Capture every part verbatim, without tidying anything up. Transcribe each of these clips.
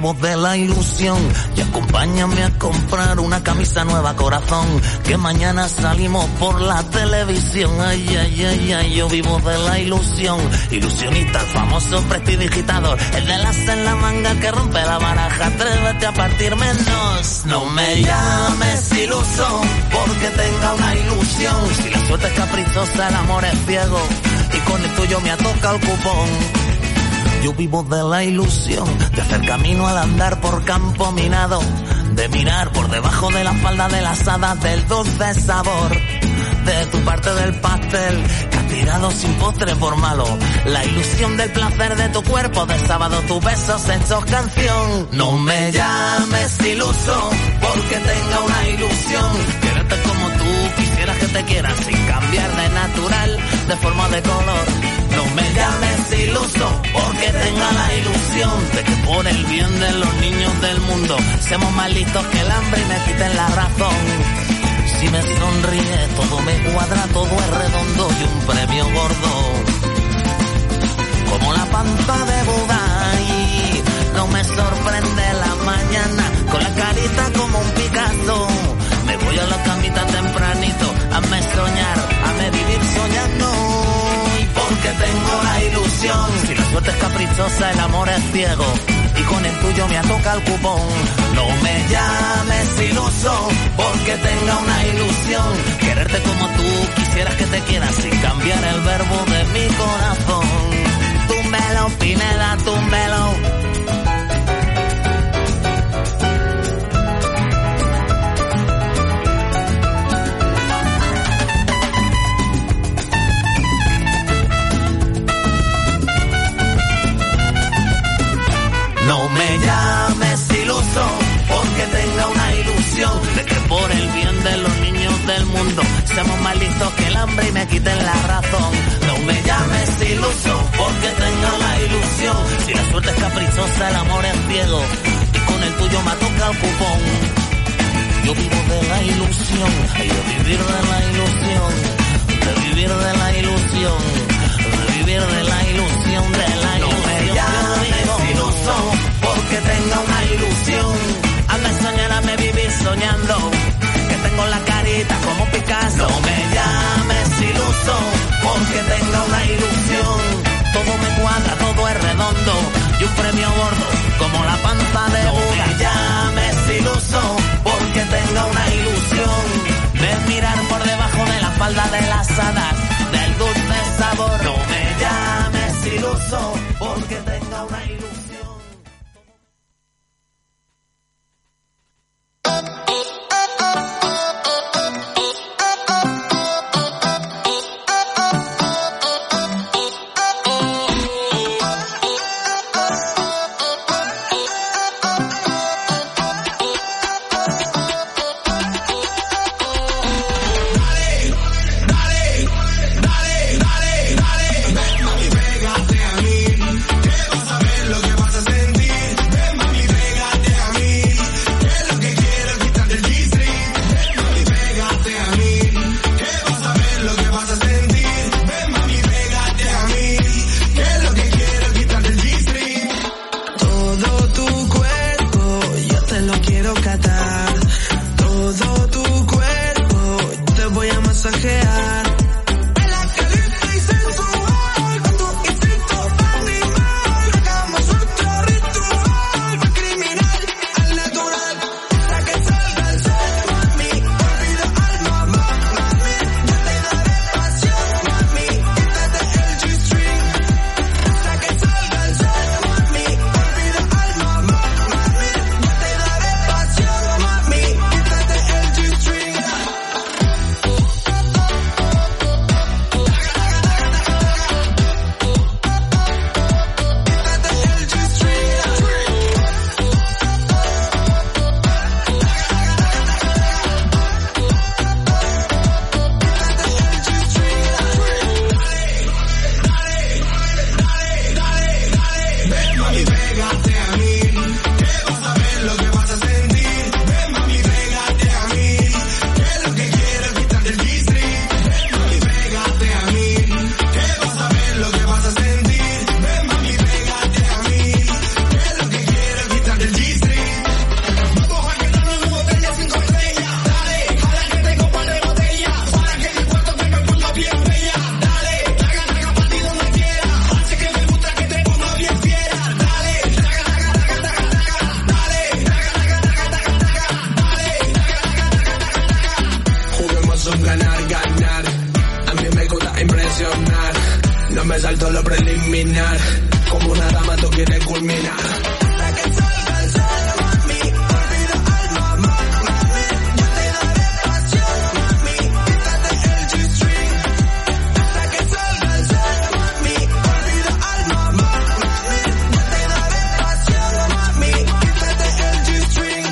vivo de la ilusión y acompáñame a comprar una camisa nueva, corazón, que mañana salimos por la televisión. Ay, ay, ay, ay, yo vivo de la ilusión. Ilusionista, el famoso prestidigitador, el de las en la manga que rompe la baraja. Atrévete a partir menos. No me llames iluso porque tenga una ilusión. Si la suerte es caprichosa, el amor es ciego y con el tuyo me ha tocado el cupón. Yo vivo de la ilusión de hacer camino al andar por campo minado, de mirar por debajo de la falda de las hadas del dulce sabor de tu parte del pastel que has tirado sin postre por malo. La ilusión del placer de tu cuerpo de sábado, tus besos hechos canción. No me llames iluso porque tenga una ilusión. Quererte como tú quisieras que te quieran, sin cambiar de natural, de forma, de color. No me llames iluso porque tenga la ilusión de que por el bien de los niños del mundo seamos más listos que el hambre y me quiten la razón. Si me sonríe todo me cuadra, todo es redondo y un premio gordo como la panza de Buda. Y no me sorprende la mañana con la carita como un Picasso. Me voy a la camita tempranito, hazme soñar, hazme vivir soñando. Porque tengo la ilusión. Si la suerte es caprichosa, el amor es ciego y con el tuyo me toca el cupón. No me llames iluso porque tenga una ilusión. Quererte como tú quisieras que te quieras, sin cambiar el verbo de mi corazón. Túmbelo, Pineda, túmbelo. No me llames iluso porque tenga una ilusión de que por el bien de los niños del mundo seamos más listos que el hambre y me quiten la razón. No me llames iluso porque tenga la ilusión. Si la suerte es caprichosa, el amor es ciego y con el tuyo me toca el cupón. Yo vivo de la ilusión, y de vivir de la ilusión, de vivir de la ilusión, de vivir de la ilusión, de la ilusión. No me llames iluso porque tenga una ilusión. Hazme soñar, hazme vivir soñando, que tengo la carita como Picasso. No me llames iluso porque tenga una ilusión. Todo me cuadra, todo es redondo y un premio gordo como la panza de Buda. No me llames iluso porque tenga una ilusión de mirar por debajo de la falda de las hadas del dulce sabor. No me llames iluso porque tenga una ilusión. me salto lo preliminar. Como una dama tú quieres culminar. Hasta que salga el sol, mami, olvida alma, mami. Yo te daré pasión, mami, quítate el G-string. Hasta que salga el sol, mami, olvida alma, mami. Yo te daré pasión, mami, quítate el G-string.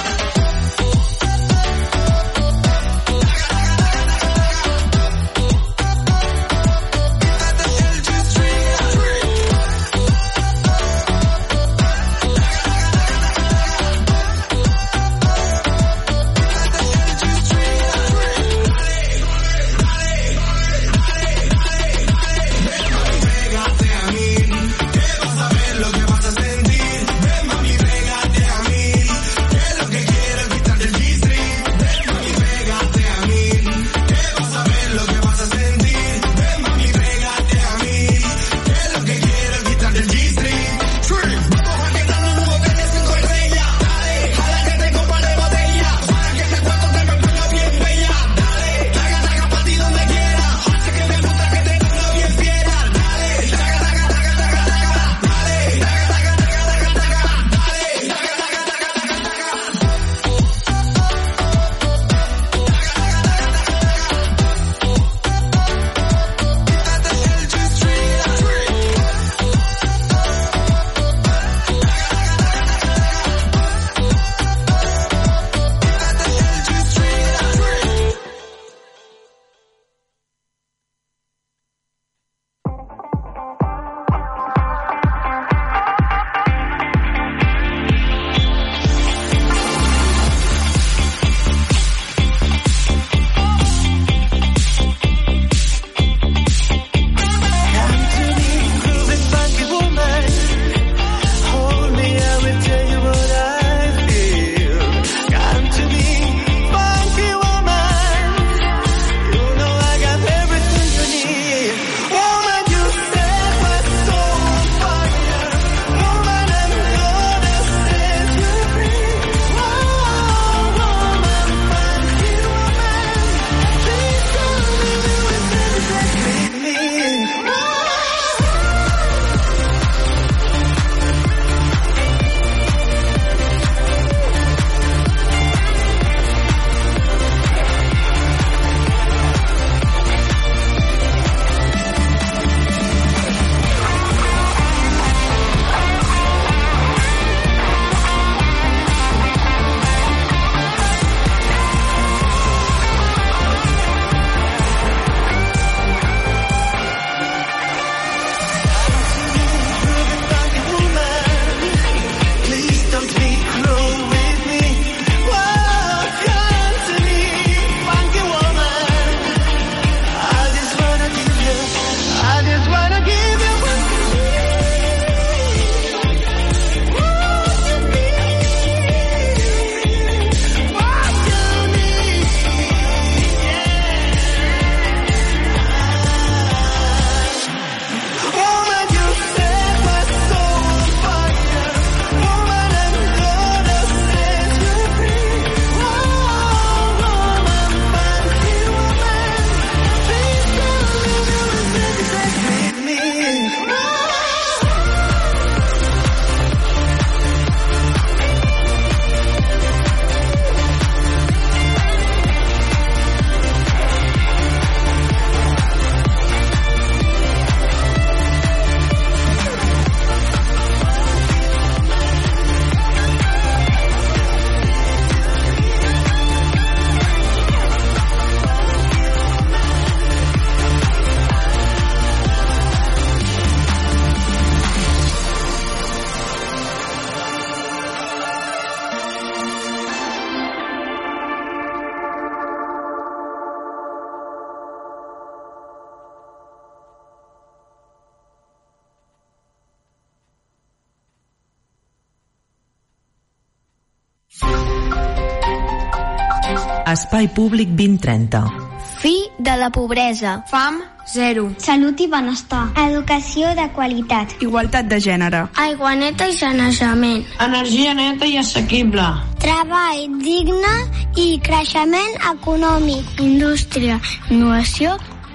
Espai Públic vint trenta. Fi de la pobresa. Fam zero. Salut i benestar. Educació de qualitat. Igualtat de gènere. Aigua neta i sanejament. Energia neta i assequible. Treball digne i creixement econòmic. Indústria, innovació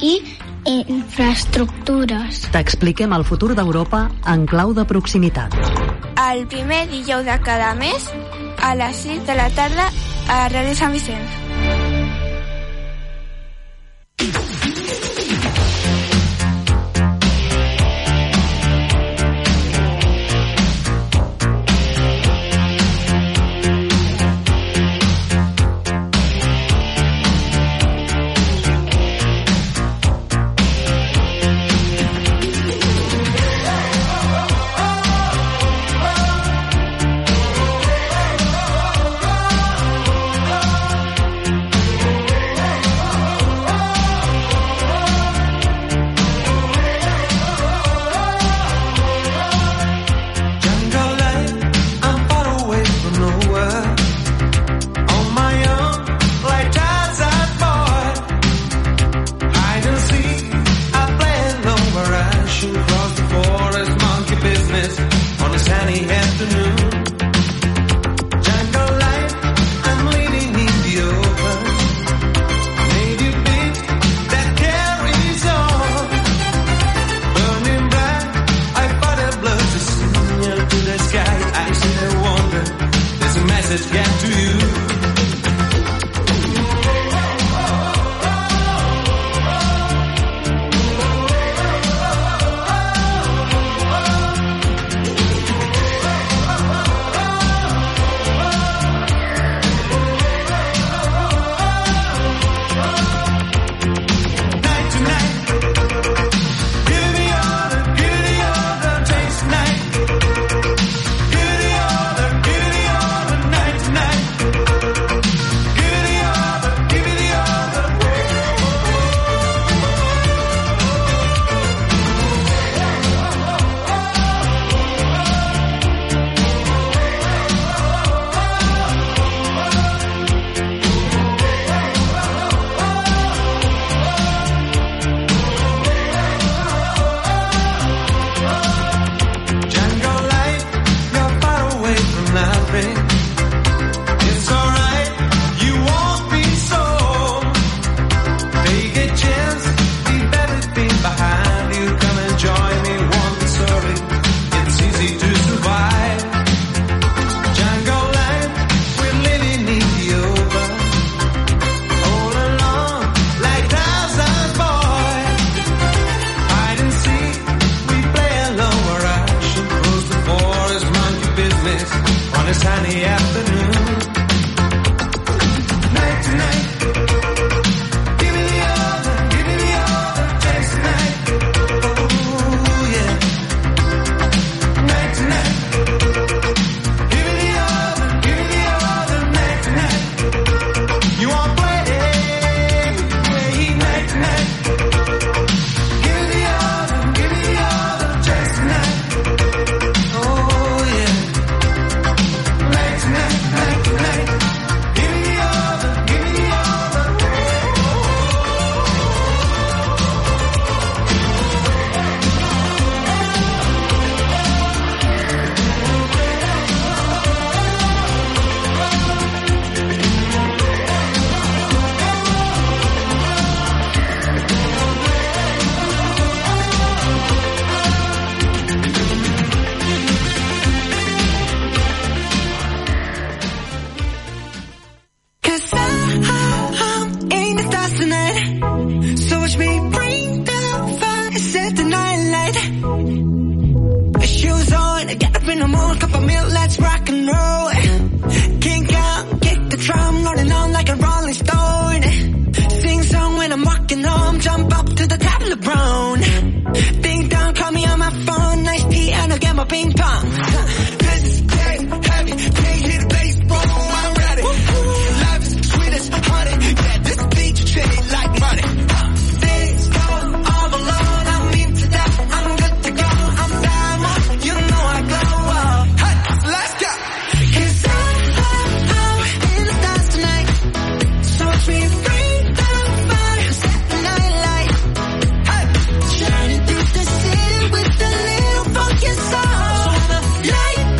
i infraestructures. T'expliquem el futur d'Europa en clau de proximitat. El primer dijous de cada mes, a les sis de la tarda, a Ràdio Sant Vicenç. Shining through the city with a little funk inside. So when the light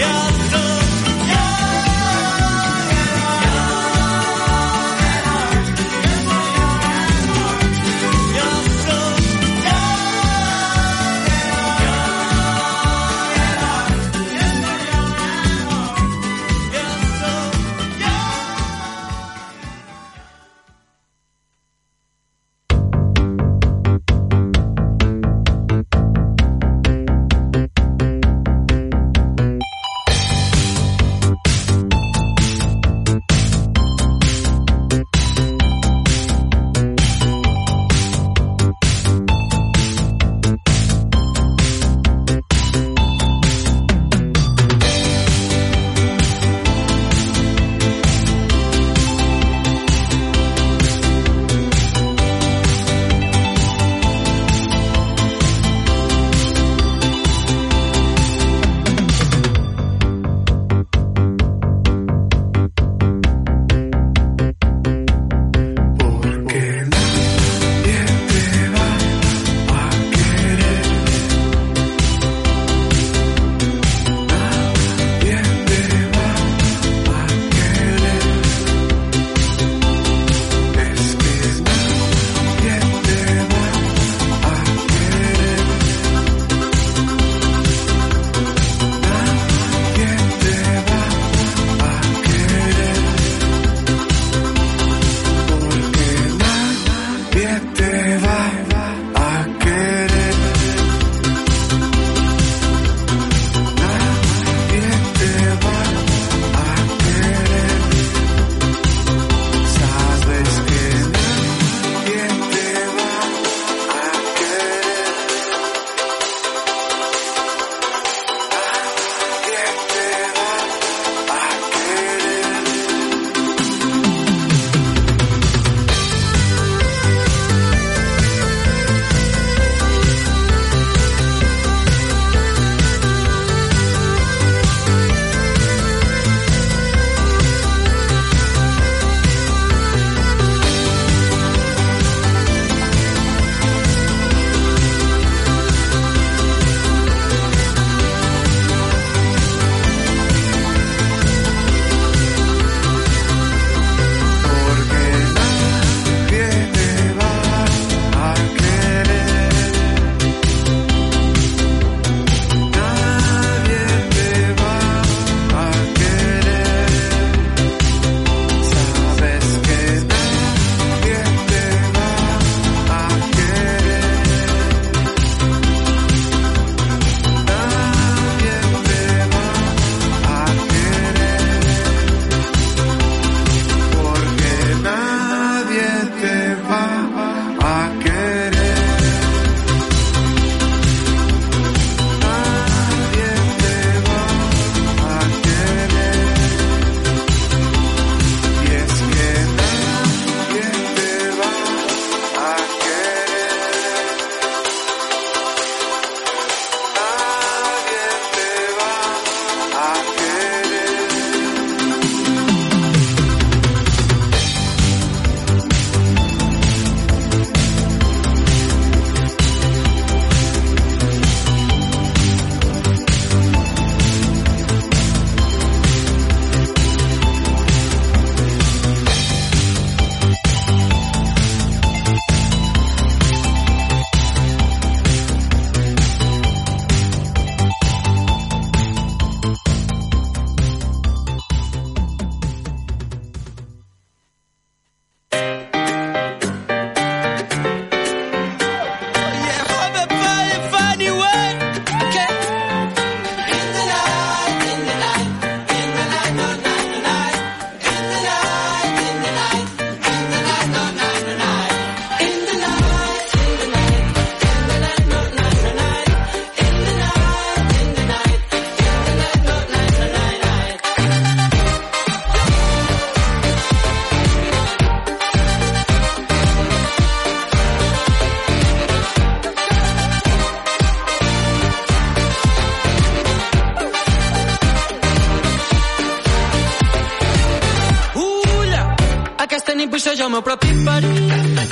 nit vull ser jo el meu propi perill.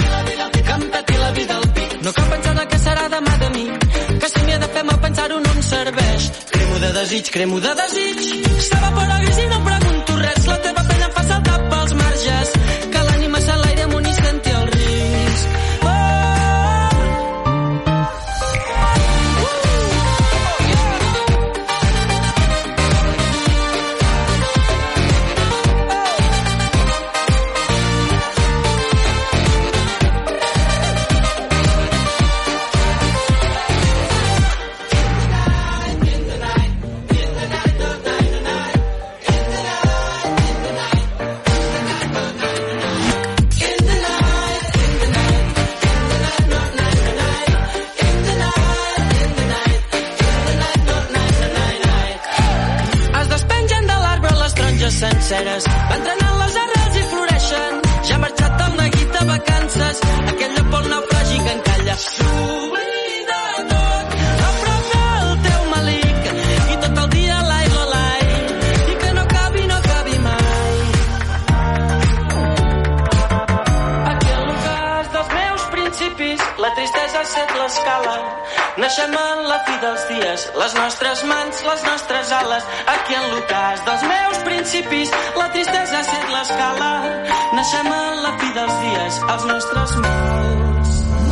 Canta-t'hi la vida al pit. No cal pensar en el que serà demà de mi, que si m'hi he de fer mal pensar-ho no em serveix. Cremo de desig, cremo de desig. S'evapora gris i no pregunto res, la teva pena em fa saltar pels marges, que l'ànima s'enlaire amunt i senti el risc. Oh! Senceres, van trenant les arrels i floreixen. Ja ha marxat el neguit de vacances, aquell lloc pel naufragi que encalla. S'oblida tot a prop del teu malic, i tot el dia l'ai, lo l'ai, i que no acabi, no acabi mai. Aquí en l'ocàs dels meus principis, la tristesa ha set l'escala. Naixem en la fi dels dies, les nostres mans, les nostres ales. Aquí en l'ocàs dels meus principis, la tristesa ha set l'escala. Naixem en la fi dels dies, els nostres mals.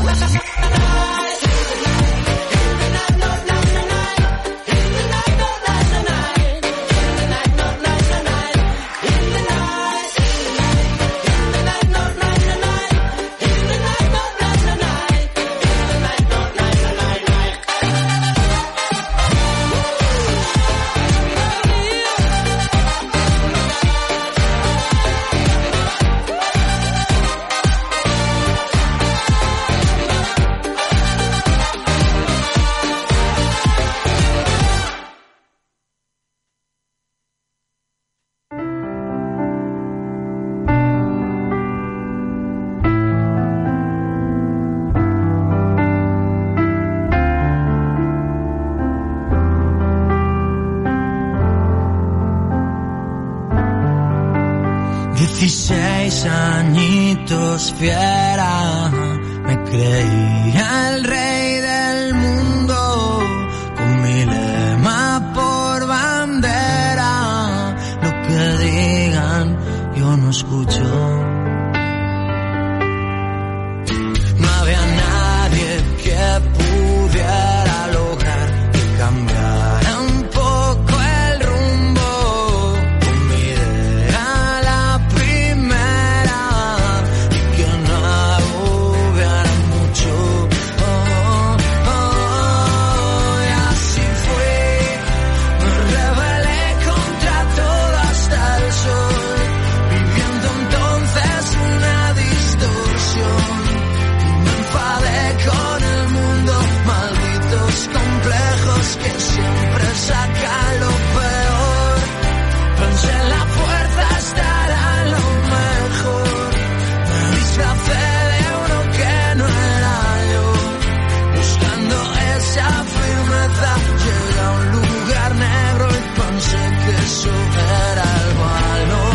dieciséis añitos fiera, me creía el rey del mundo, con mi lema por bandera, lo que digan yo no escucho. No había nadie que pudiera lograr que cambiara un poco el rumbo, con mi idea la primera y que no hubiera mucho. Oh, oh, oh, y así fue, me rebelé contra todo hasta el sol, viviendo entonces una distorsión. Con el mundo, malditos complejos que siempre sacan lo peor. Pensé en la fuerza estará lo mejor. Me disfracé de uno que no era yo, buscando esa firmeza. Llegué a un lugar negro y pensé que eso era el valor.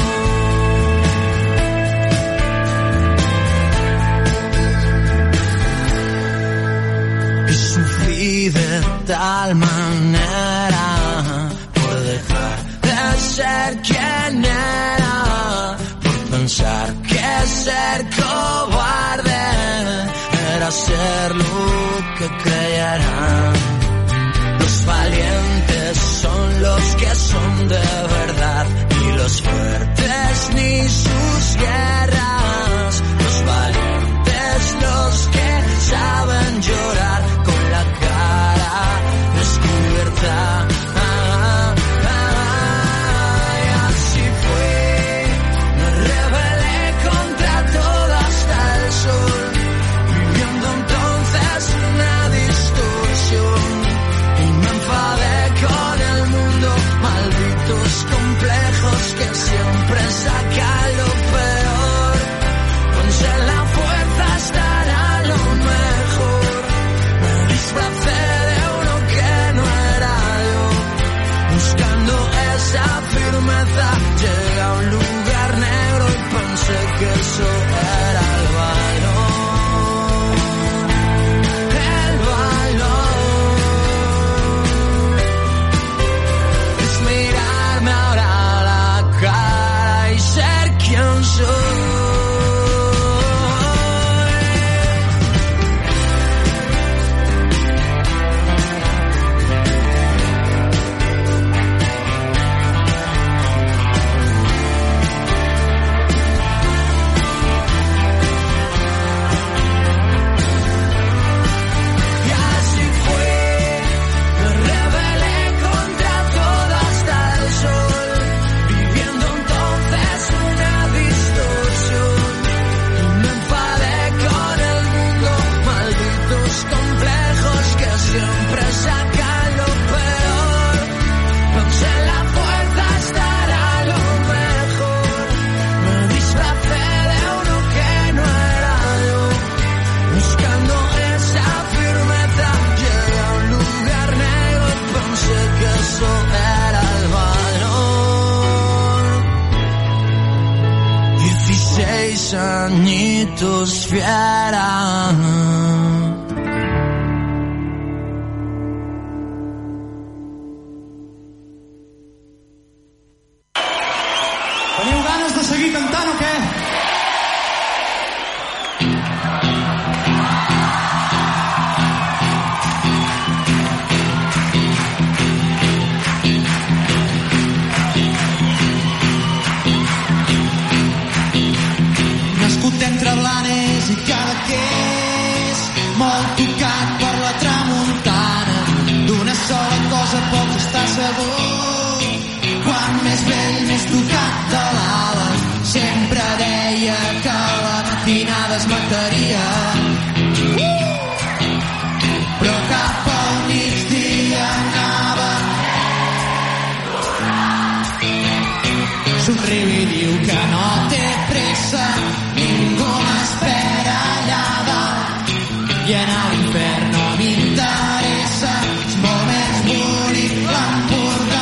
De tal manera por dejar de ser quien era, por pensar que ser cobarde era ser lo que creyeran. Los valientes son los que son de verdad, ni los fuertes ni sus guerras. Los valientes los que saben llorar con la cara descubierta. Ah, ah, ah, y así fue, me rebelé contra todo hasta el sol, viviendo entonces una distorsión, y me enfadé con el mundo, malditos complejos que siempre sacan lo peor. Pensé en la fuerza estará lo mejor. Me disfracé de uno que no era yo, buscando esa firmeza. Llegué a un lugar negro y pensé que eso era el valor. El valor. diez añitos fiera. Teniu ganes de seguir cantant o què? Nascut entre Blanes i Cadaqués, molt tocat per la tramuntana, d'una sola cosa poc està segur. Quan més vell, més tocat de l'ala, sempre deia que la matinada es mataria. Però cap al migdia anava, somriu i diu que no té pressa, ningú m'espera allà dalt, i anar a l'infern no m'interessa, és molt més bonic l'Empordà.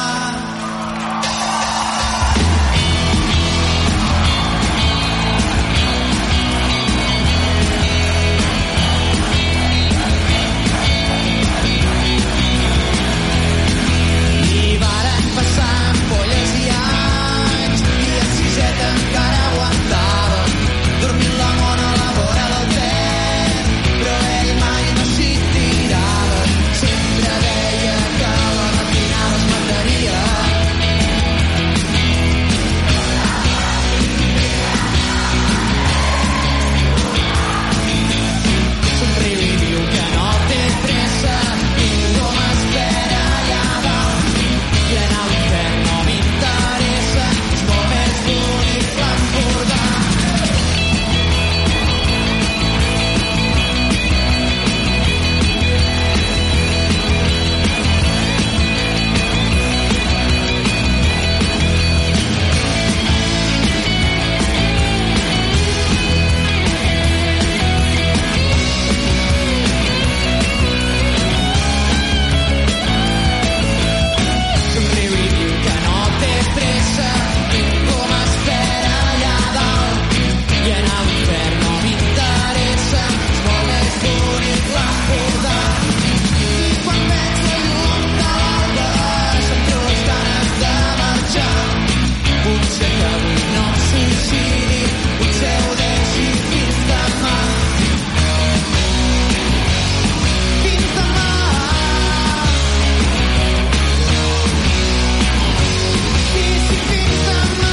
Encara aguantava dormint la mona a la vora del Ter, però ell mai no s'hi tirava, sempre deia que la matinada es mataria. Somriu i diu que no té pressa, ningú m'espera allà dalt, i anar a l'infern no m'interessa, és molt més bonic l'Empordà. Somriu i diu que no té pressa, ningú m'espera allà dalt, i anar a l'infern no m'interessa, és molt més bonic l'Empordà. I quan veig la llum de l'alba sento les ganes de marxar, potser que avui no em suïcidi, potser ho deixi fins demà. Fins demà. Sí, sí, fins demà.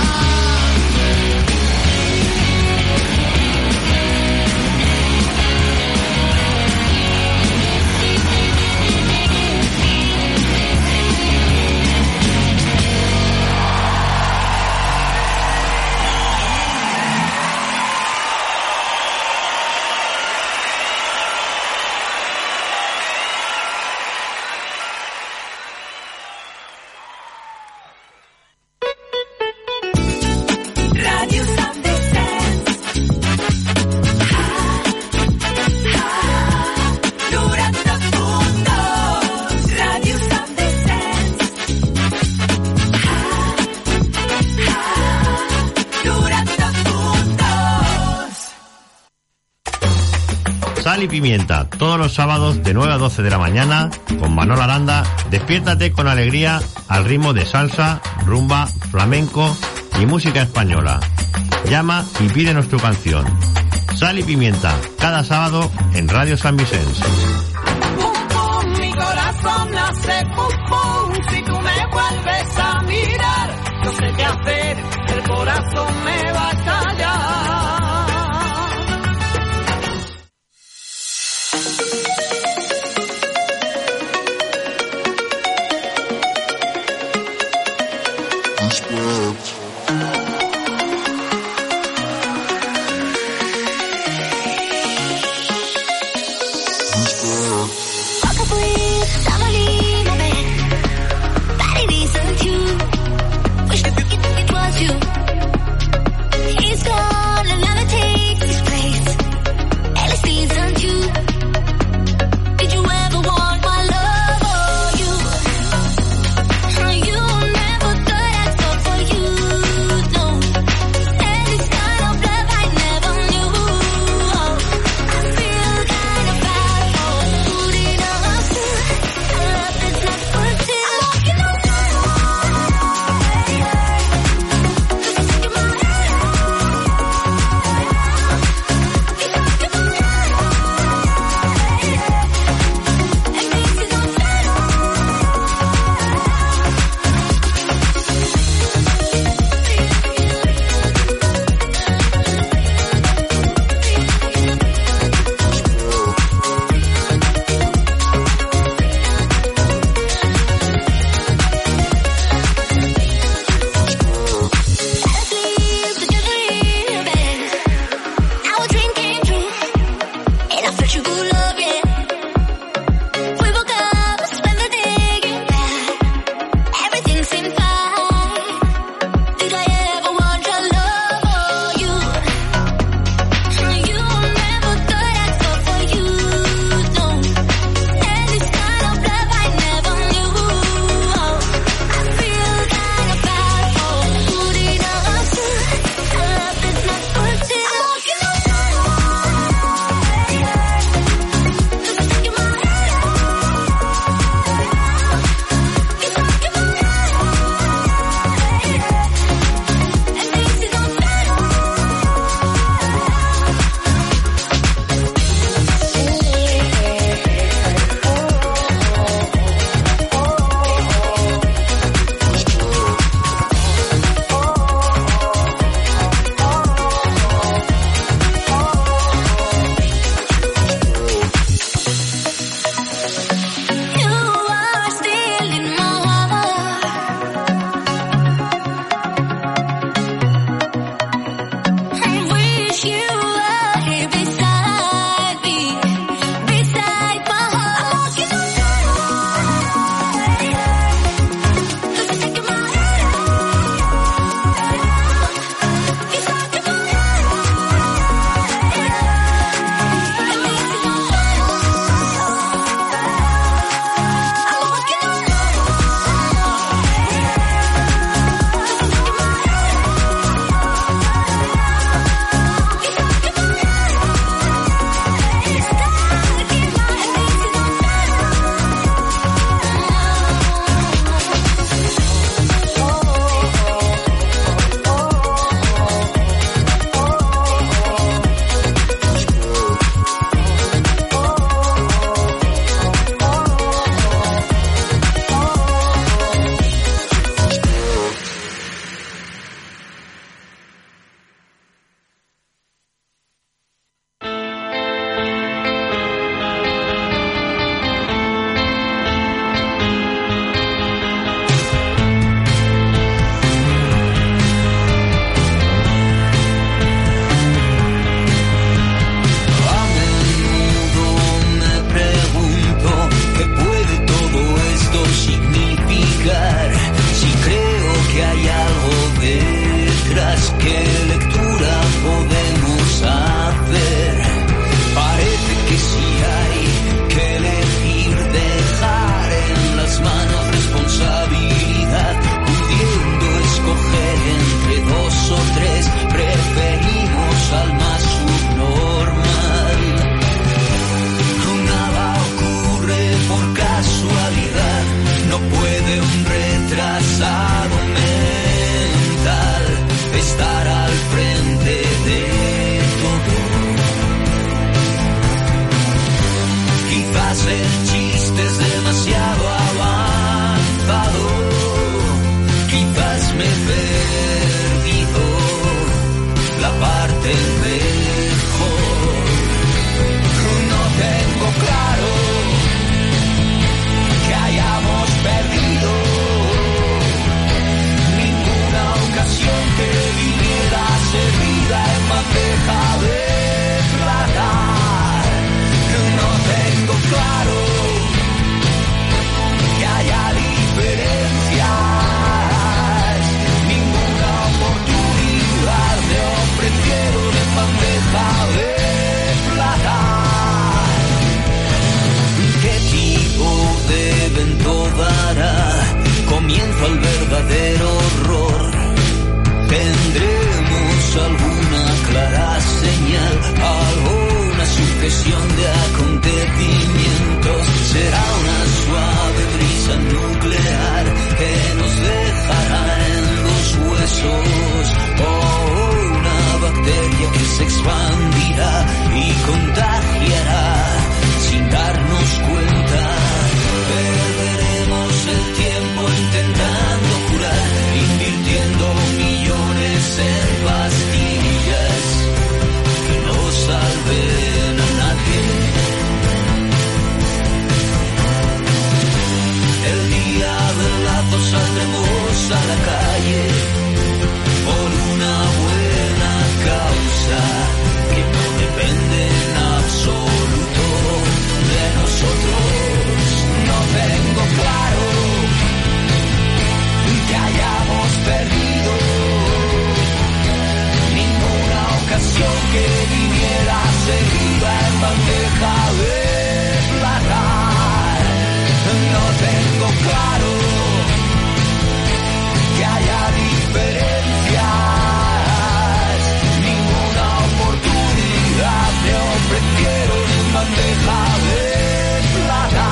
Ràdio Sant Vicenç. noranta punt dos. Ràdio Sant Vicenç. noranta punt dos. Sal y Pimienta, todos los sábados de nueve a doce de la mañana, con Manol Aranda. Despiértate con alegría al ritmo de salsa, rumba, flamenco y música española. Llama y pídenos tu canción. Sal y Pimienta, cada sábado en Radio San Vicente. Pum, pum, mi corazón hace pum, pum. Si tú me vuelves a mirar, no sé qué hacer, el corazón me va a callar. You se expandirá y contagiará sin darnos cuenta. Perderemos el tiempo intentando curar, invirtiendo millones en pastillas que no salven a nadie. El día del lazo saldremos a la calle por una buena causa que no depende en absoluto de nosotros. No tengo claro que hayamos perdido ninguna ocasión que viniera servida en bandeja de plata. No tengo claro que haya diferencias, ninguna oportunidad te ofrecieron en bandeja de plata.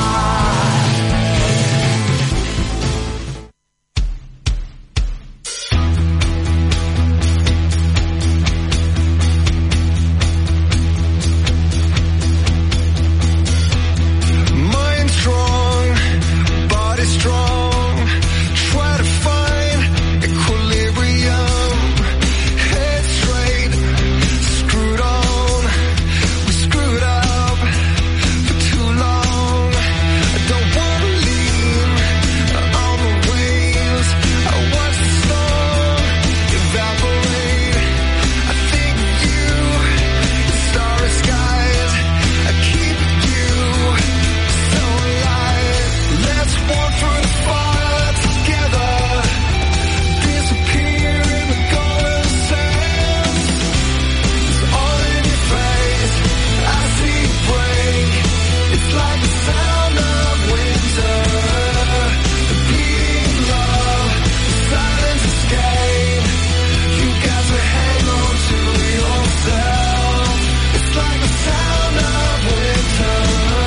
Mind strong, body strong. Try to find equilibrium. Head straight, screwed on. We screwed up for too long. I don't wanna lean on the waves. I watch the storm evaporate. I think of you, the starry skies. I keep you so alive. Let's walk through the fire together. Disappear in the golden sands. It's all in your face. I see you break. It's like the sound of winter. The bleeding love, the silence escape. You got to hang on to yourself. It's like the sound of winter.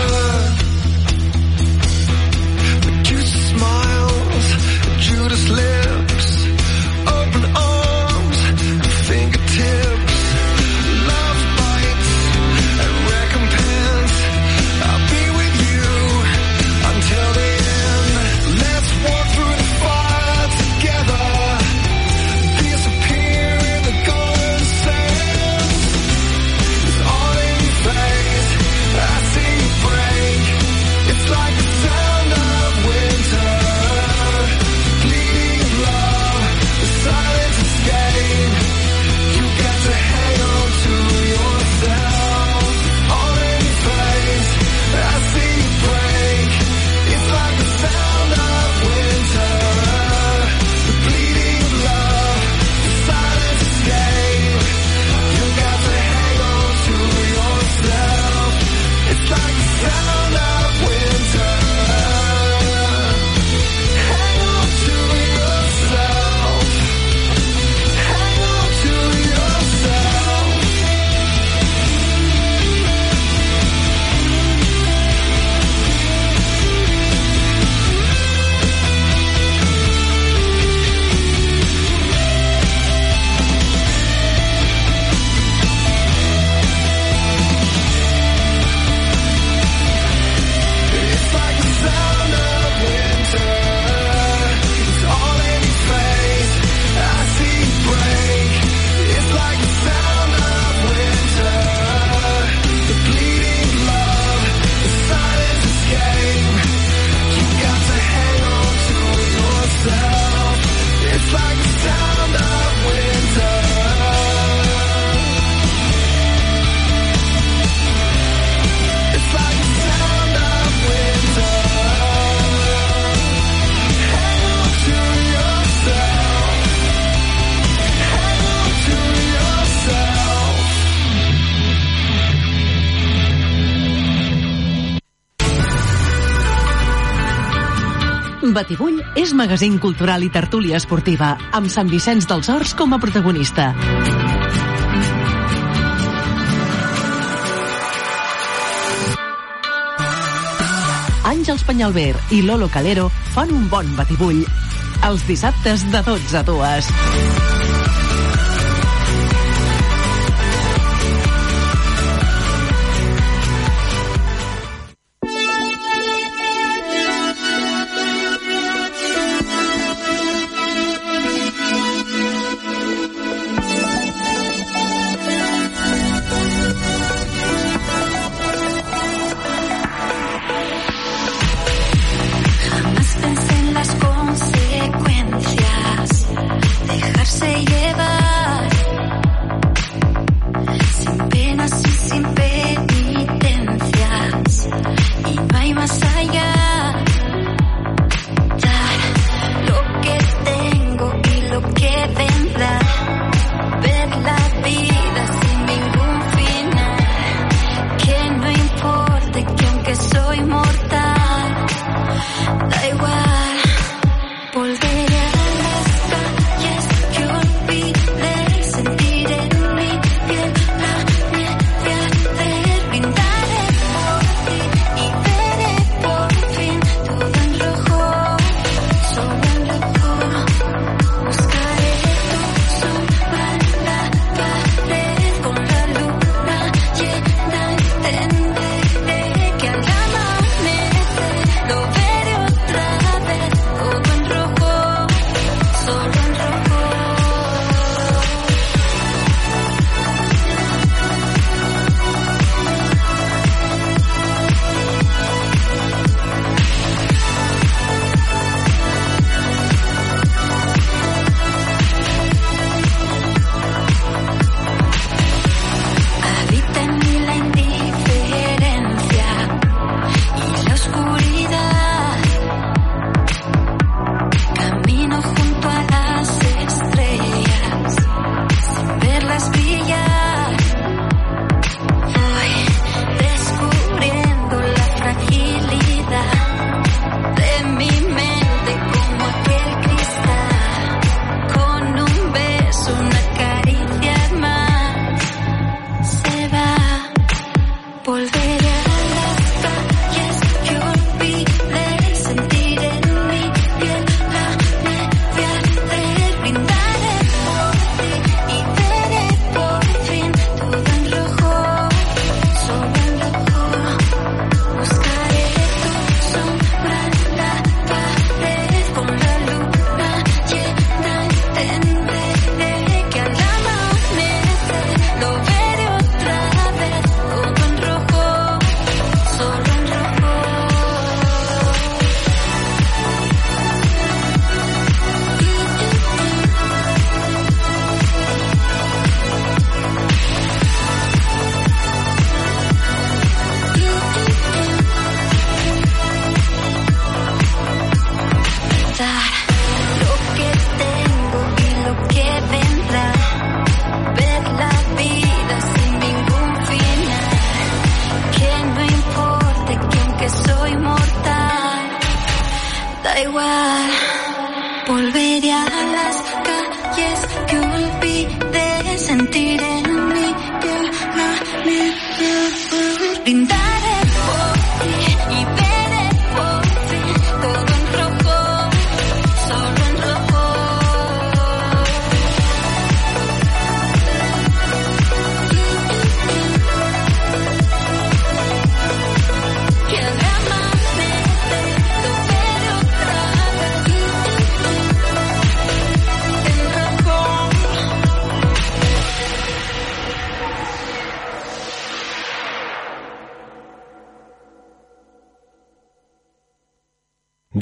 Medusa smiles, Judas lips, open arms, fingertips, love bites, and recompense. I'll be with you until the end. Let's walk through the fire together. Disappear in the golden sands. It's all in your face. I see you break. It's like the sound of winter. Bleeding love, the silence escape. You got to hang on to yourself. All in your face. I see you break. It's like the sound of winter. The bleeding love, the silence escape. You got to hang on to yourself. It's like the sound of winter. Hang on to yourself. Hang on to yourself. It's like the sound of winter. It's all in your face. I see you break. It's like the sound of winter. The bleeding love, the silence escape. You got to hang on to yourself. It's like the sound of winter. It's like the sound of winter. Hang on to yourself. Hang on to yourself. Batibull és magazín cultural i tertúlia esportiva, amb Sant Vicenç dels Horts com a protagonista. Àngels Penyalver i Lolo Calero fan un bon batibull. Els dissabtes de dotze a dues.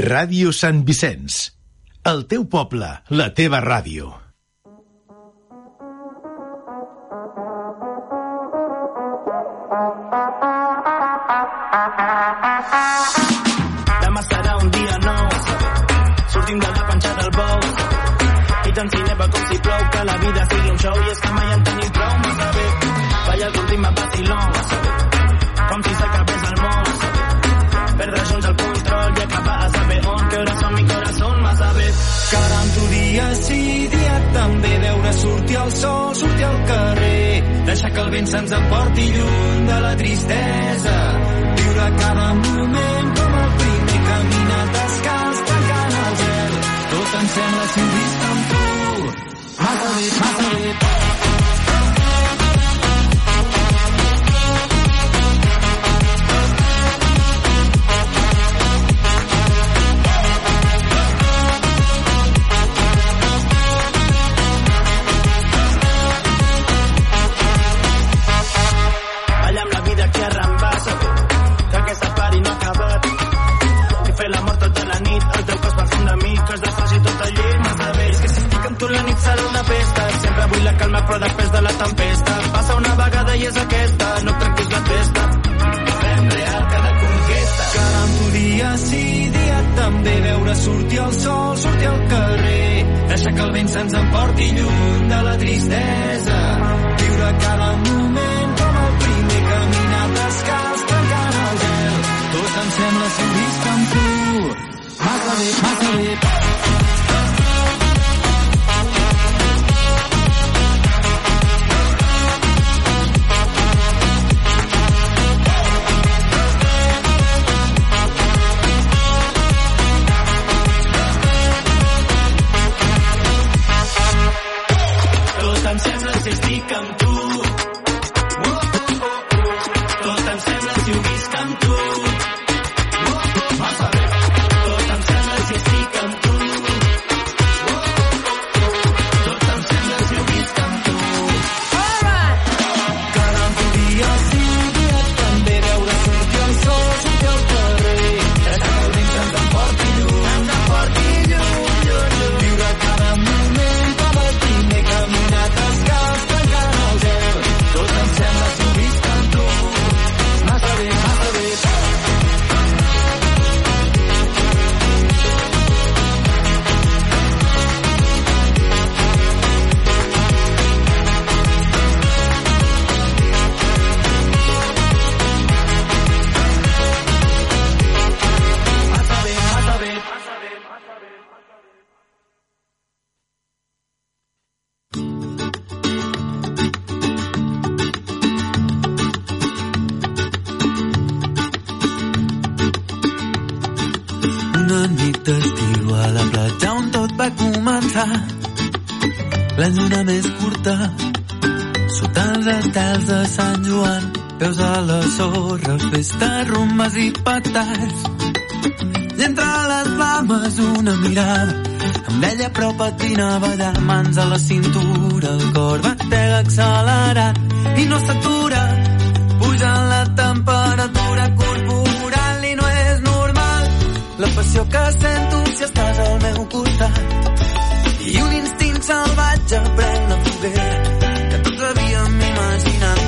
Ràdio Sant Vicenç. El teu poble, la teva ràdio. Demà serà un dia nou, sortim de la panxa del bou i tant si neva com si plou, que la vida sigui un show i és que mai en tenim prou, massa bé. Balla algun ritme vacilón, com si s'acabés el món, perdre junts el control i acabar a saber on, que hores son mi corazón, massa bé. Caram, dia sí, dia també, veure sortir el sol, sortir al carrer, deixar que el vent se'ns emporti lluny de la tristesa, viure cada moment com el primer, caminar descalç, tancant el gel, tot em sembla si ho visc amb tu, massa bé, massa bé. Però després de la tempesta passa una vegada i és aquesta, no trenquis la testa, fem real cada conquesta. Caram, tu dia sí, dia també, veure sortir el sol, sortir al carrer, deixar que el vent se'ns emporti lluny de la tristesa, viure cada moment com el primer, caminar descalç, tancant el gel, tot em sembla si ho visc amb tu, massa bé, massa bé. Em sembla si estic amb tu, tot em sembla si ho visc amb tu, massa bé. Tot em sembla si estic amb tu, tot em sembla si ho visc amb tu. Caram, tu dia sí, dia també, veure sortir el sol, sortir al carrer, deixar que el vent se'ns emporti lluny, ens emporti lluny, lluny, lluny, viure cada moment com el primer, caminar descalç, tancant el gel, tot em sembla si ho visc amb tu, massa bé, massa bé. Massa bé, massa bé. Una nit d'estiu a la platja on tot va començar, la lluna més curta sota els estels de Sant Joan, peus a la sorra, festa, rumbes i petards, i entre les flames una mirada em deia prou patina, ballar, mans a la cintura, el cor batega accelerat i no s'atura, pujant la temperatura corporal i no és normal la passió que sento si estàs al meu costat, i un instint salvatge pren la foguera que tots havíem imaginat.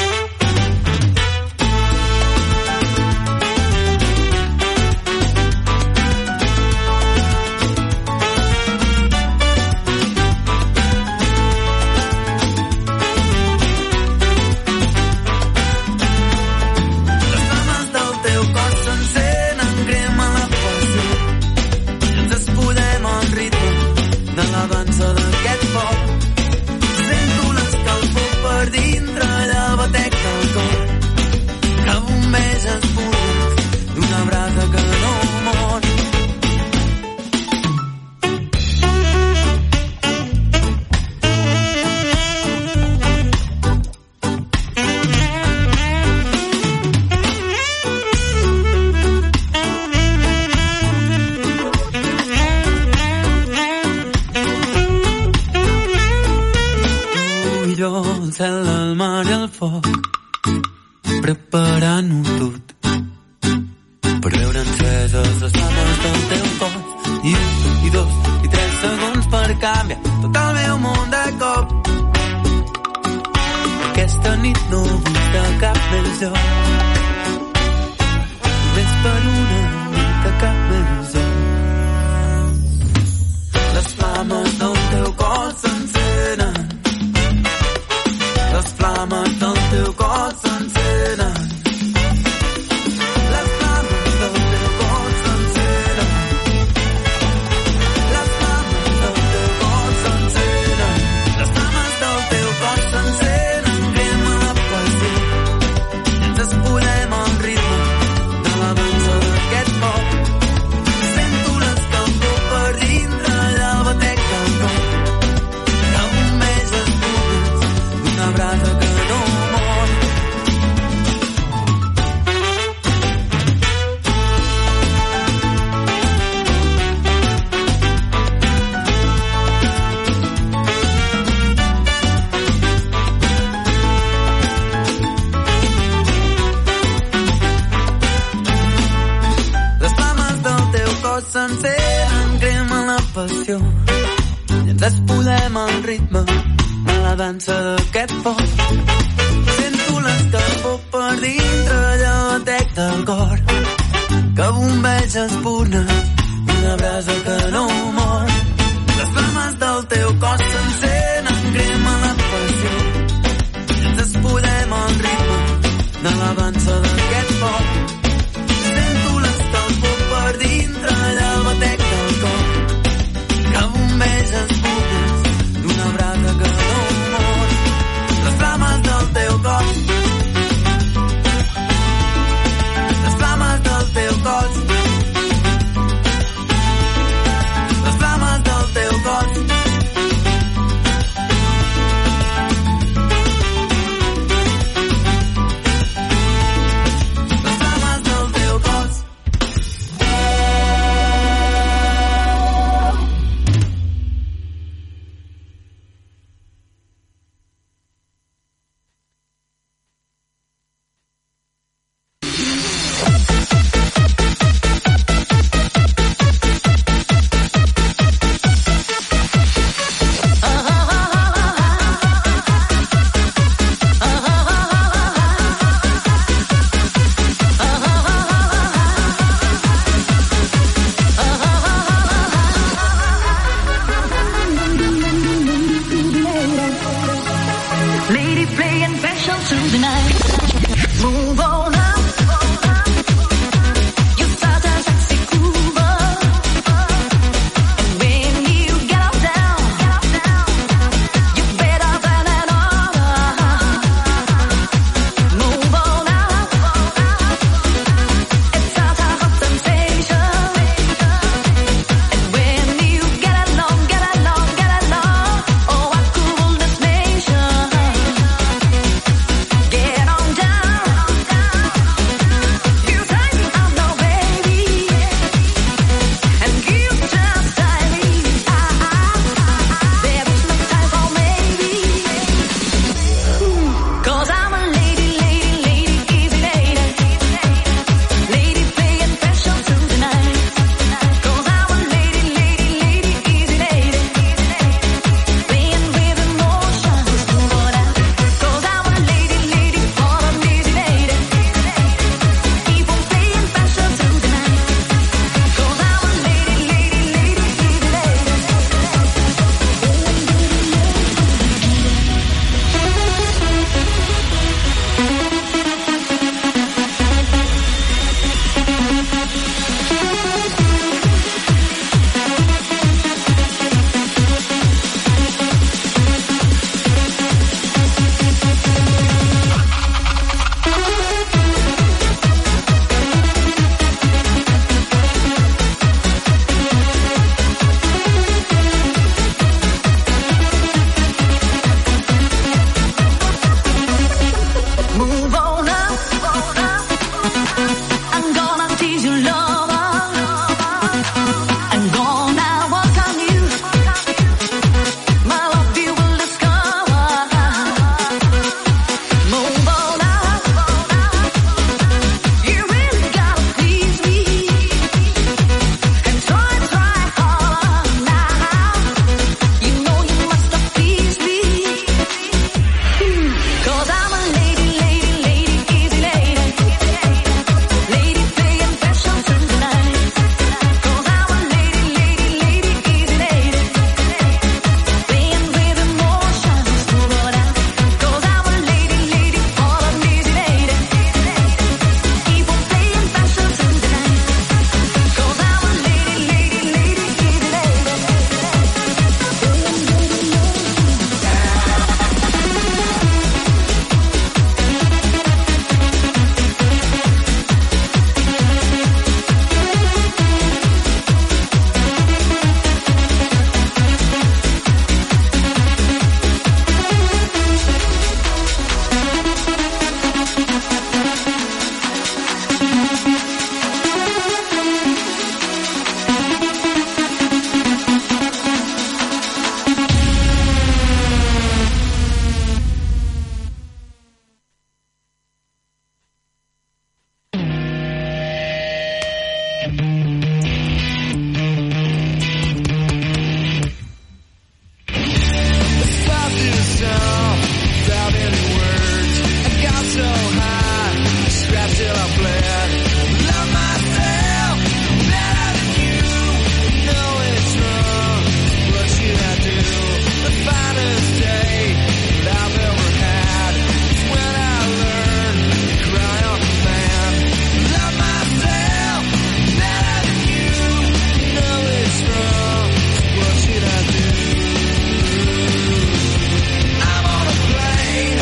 D'aquest foc sento l'escalfor per dintre, allà batec el cor que bombeja els fulls d'una brasa que no mor. El cel, el mar i el foc, preparant-ho tot per veure enceses les flames del teu canvia tot el meu món de cop. Aquesta nit no vull de cap més lloc, només per una nit de cap més lloc. Les flames del teu cos s'encenen, les flames del teu cos s'encenen, les flames del teu cos s'encenen, les flames del teu cos s'encenen, les flames del teu cos s'encenen, crema la passió, i ens espoliem al ritme de la dansa d'aquest foc. Sento l'escalfor per dintre del batec del cor, que bombeja espurnes d'una brasa que no mor. Les flames del teu cos s'encenen, crema la passió, i ens espoliem al ritme de la dansa d'aquest foc. Sento l'escalfor per dintre allà batec del cor, que bombeja espurnes d'una brasa que no mor. Les flames del teu cos s'encenen, crema la passió, i ens espoliem al ritme de la dansa d'aquest foc. Sento l'escalfor per dintre allà batec del cor, que bombeja espurnes d'una brasa que no mor. Les flames del teu cos, les flames del teu cos, les flames myself without any words. I got so high, scratched till I bled. Love myself better than you. Know it's wrong. What should I do? The finest day that I've ever had is when I learned to cry on command. Love myself better than you. Know it's wrong. What should I do? I'm on a plane.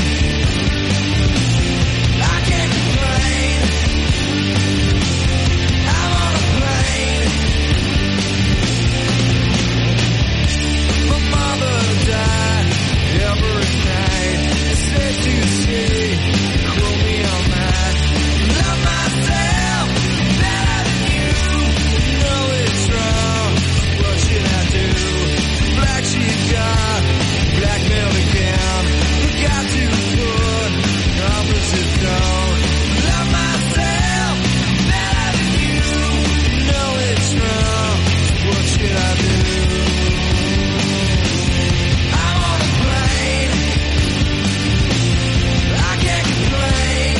I can't complain. I'm on a plane. My mother died every night. It's safe to say, call me all night. Love myself better than you. Know it's wrong. What should I do? Black sheep got blackmailed again. We got to put opposite down. Love myself better than you. Know it's wrong. What should I do? I'm on a plane. I can't complain.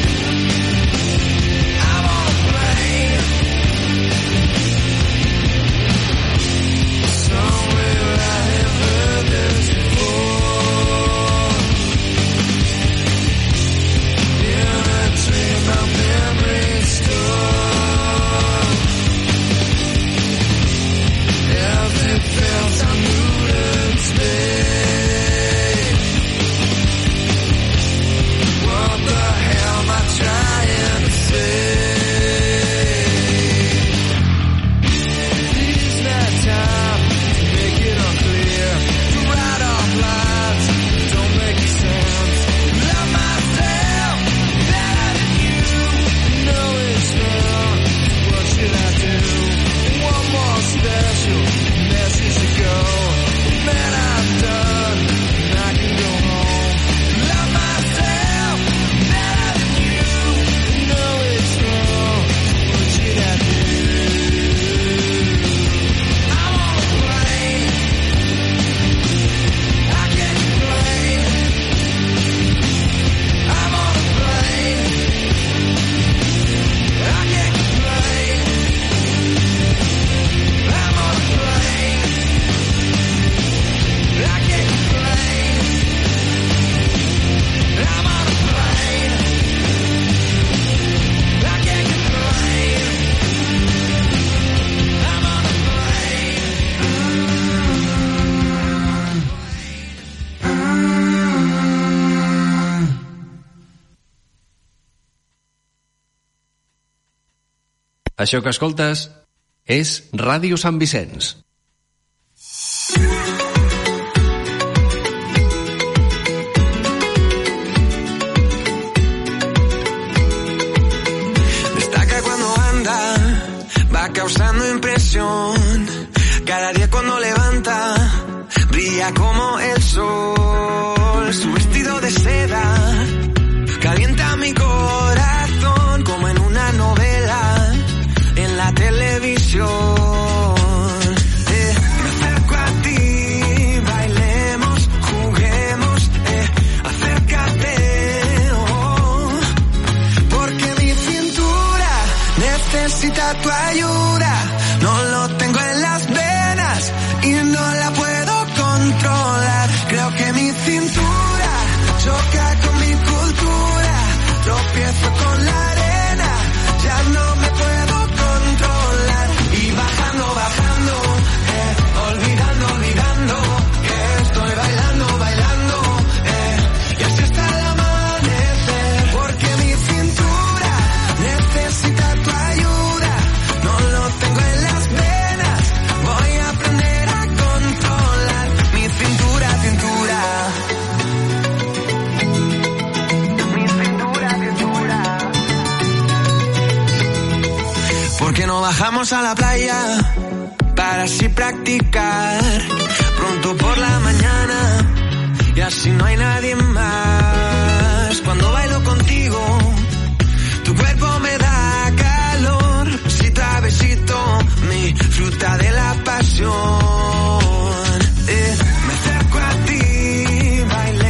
I'm on a plane. Somewhere I have heard this before. In a dream my memories store. As it felt I couldn't stay. What the hell am I trying to say? These that time to make it unclear, to write off lines that don't make sense. Love myself better than you. Know it's wrong. What should I do? One more special message to go. Then I'm done and I can go home. Love myself better than you. Know it's wrong. What should I do? I'm on a plane. I can't complain. I'm on a plane. I can't complain. I'm on a plane. I can't complain. I'm on a plane. I can't complain. I'm on a Això que escoltes és Ràdio Sant Vicenç. Destaca cuando anda, va causando impresión. Cada día cuando levanta, brilla como el sol. Su vestido de seda calienta mi corazón como en una novela en la televisión. Eh, me acerco a ti, bailemos, juguemos, eh, acércate, oh, porque mi cintura necesita tu ayuda. No lo tengo en las venas y no la puedo controlar. Creo que mi cintura choca con mi cultura. Tropiezo con la arena, ya no me puedo controlar. Y bajando, bajando, eh, olvidando, olvidando, que estoy bailando, bailando, eh, y así hasta el amanecer. Porque mi cintura necesita tu ayuda. No lo tengo en las venas, voy a aprender a controlar mi cintura, cintura. Mi cintura, cintura. Porque no bajamos a la playa para así practicar pronto por la mañana y así no hay nadie más. Cuando bailo contigo, tu cuerpo me da calor. Besito a besito, mi fruta de la pasión. Eh, me acerco a ti, bailamos.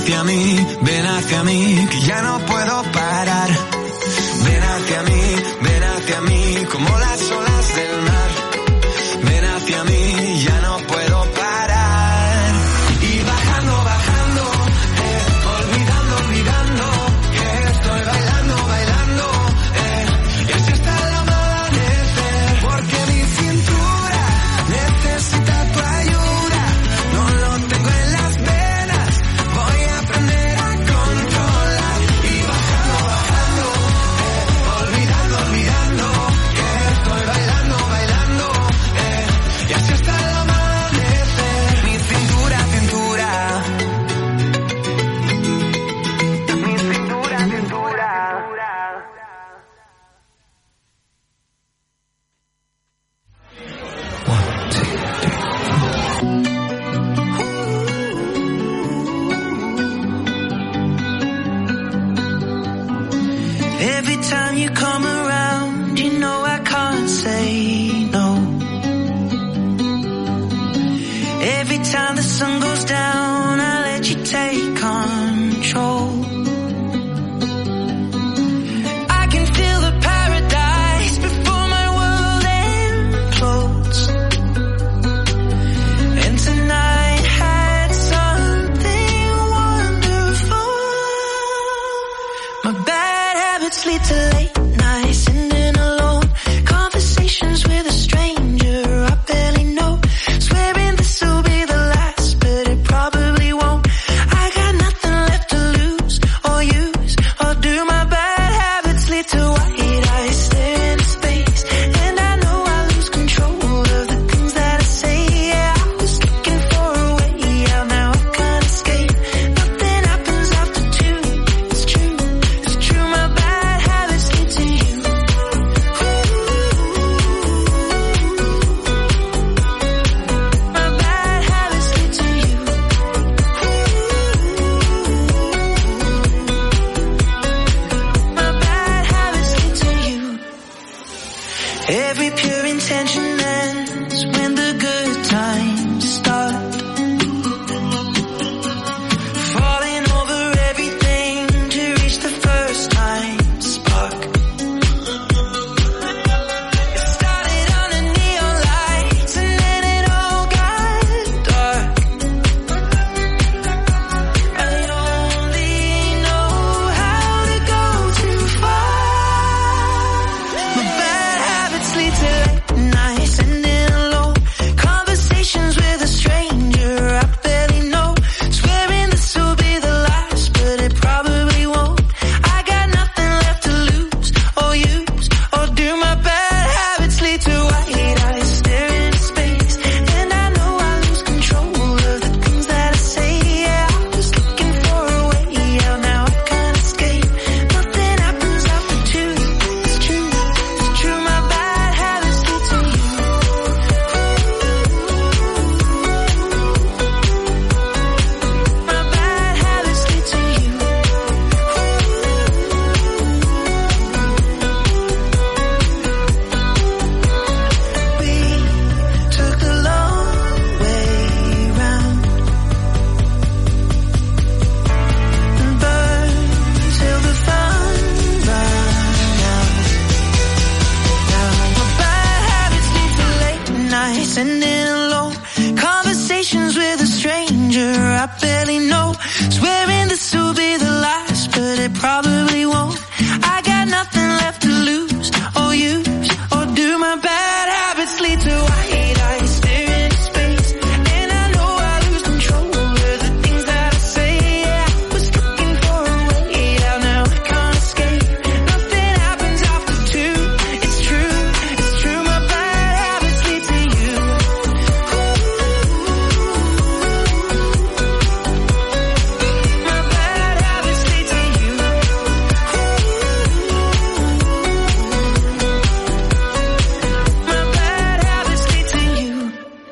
hacia mí, ven hacia mí, que ya no puedo parar. Ven hacia mí, ven hacia mí, como las olas del mar. Ven hacia mí, ya no puedo parar. Y bajando, bajando, eh, olvidando, olvidando, que estoy bailando, bailando, eh, y así hasta el amanecer. Porque mi cintura necesita tu ayuda, no lo tengo en las venas, voy a aprender a controlar. Y bajando, bajando, eh, olvidando, olvidando, que estoy bailando, bailando, eh, y así hasta el amanecer. Mi cintura, cintura, mi cintura, cintura. Every time you come around, you know I can't say no. Every time the sun goes down, I let you take control. I can feel the paradise before my world implodes. And tonight had something wonderful. My bad habits lead to late nights, sitting alone, conversations with a stranger I barely know, swearing this will be the last, but it probably won't. I got nothing left to lose or use or do. My bad habits lead to white eyes staring into space, and I know I lose control of the things that I say. Yeah, I was looking for a way out, now I can't escape. Nothing happens after two. It's true, it's true. My bad habits lead to you. My bad habits lead to you. My bad habits lead to you. Every pure intention ends when the good times start. Falling over everything to reach the first time spark. It started under neon lights and then it all got dark. I only know how to go too far. My bad habits lead to late nights, sitting alone, conversations with a stranger I barely know, swearing this will be the last, but it probably won't. I got nothing left to lose or use or do. My bad habits lead to white eyes staring into space, and I know I lose control of the things that I say. Yeah, I was looking for a way out, now I can't escape. Nothing happens after two. It's true, it's true. My bad habits lead to you. My bad habits lead to you. We took the long way round and burned till the fun ran out. Now my bad habits lead to late nights, sitting alone, conversations with a stranger I barely know, swearing this will be the last, but it probably won't. I got nothing left to lose or use or do. My bad habits lead to white eyes staring into space, and I know I lose control of the things that I say. Yeah, I was looking for a way out, now I can't escape. Nothing happens after two. It's true, it's true. My bad habits lead to you. My bad habits lead to you. My bad habits lead to you.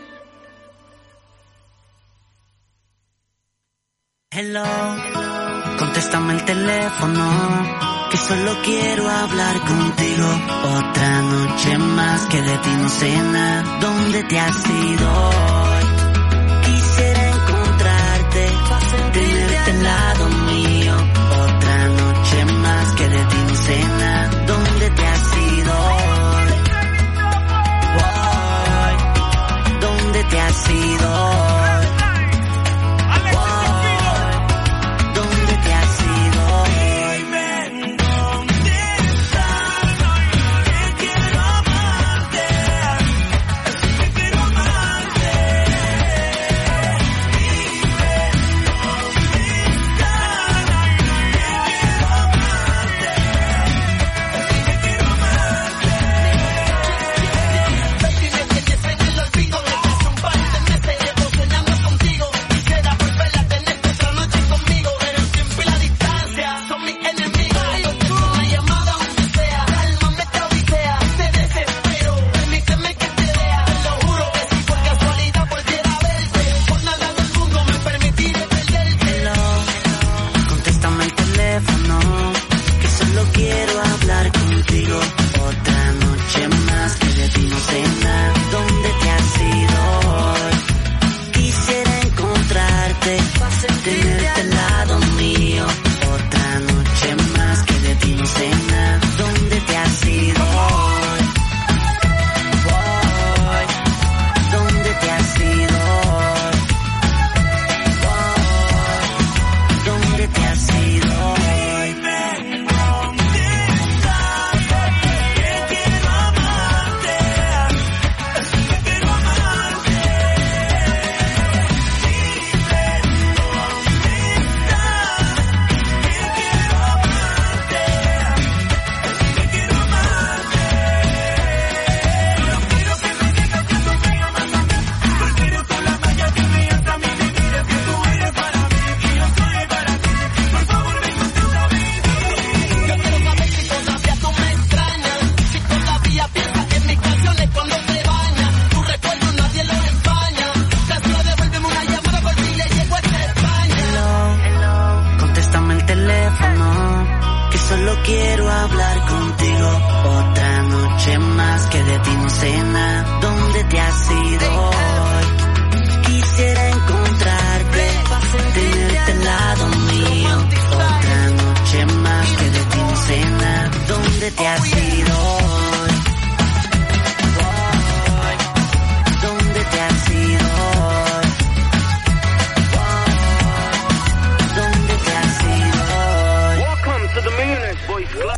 Hello, contéstame el teléfono, que solo quiero hablar contigo. Otra noche más que de ti no sé nada. ¿Dónde te has ido hoy? Quisiera encontrarte, tenerte en la cena. ¿Dónde te has ido hoy? Hoy. ¿Dónde te has ido hoy? Hoy. ¿Dónde te has ido hoy? Solo quiero hablar contigo. Otra noche más que de ti no sé nada. ¿Dónde te has ido hoy? Quisiera encontrarte, tenerte al lado mío. Otra noche más que de ti no sé nada. ¿Dónde te has ido hoy? Hoy. ¿Dónde te has ido hoy? Hoy. ¿Dónde te has ido hoy? Welcome to the Millionaires Boys Club.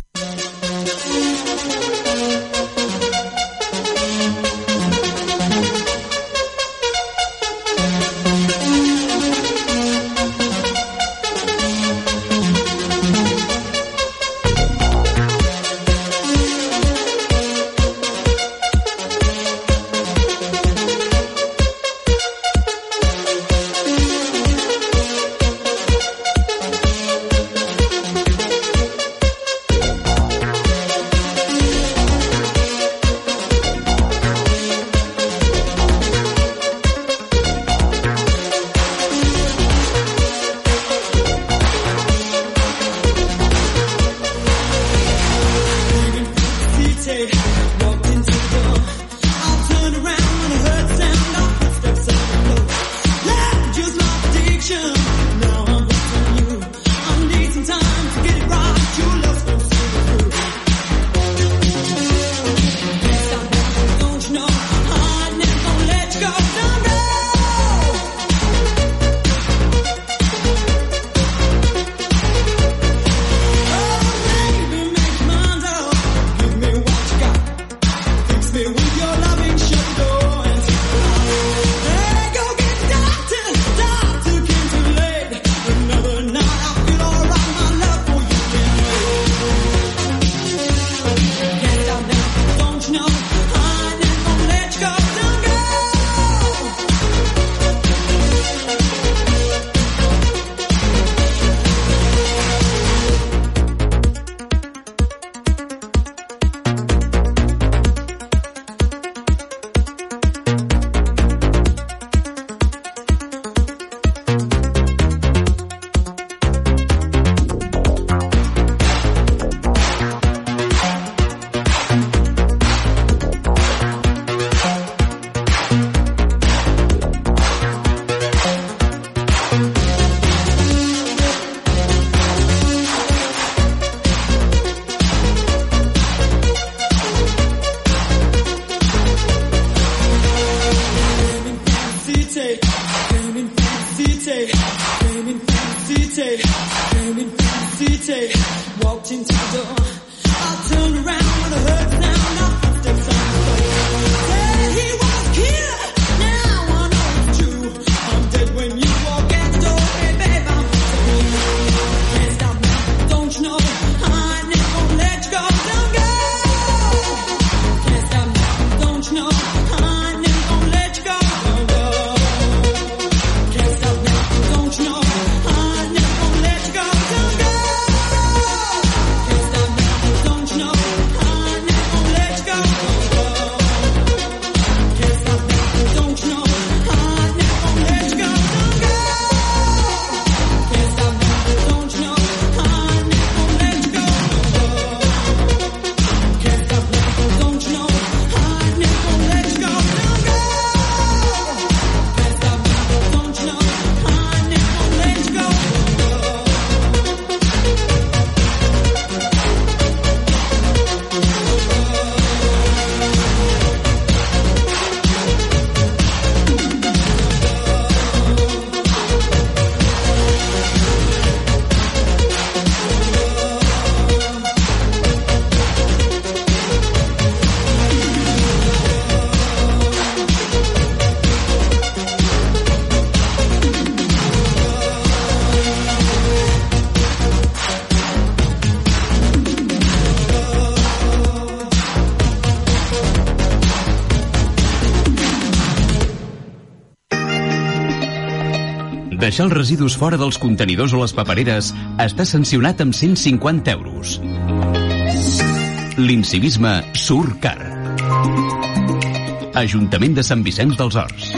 deixar els residus fora dels contenidors o les papereres està sancionat amb cent cinquanta euros. L'incivisme surt car. Ajuntament de Sant Vicenç dels Horts.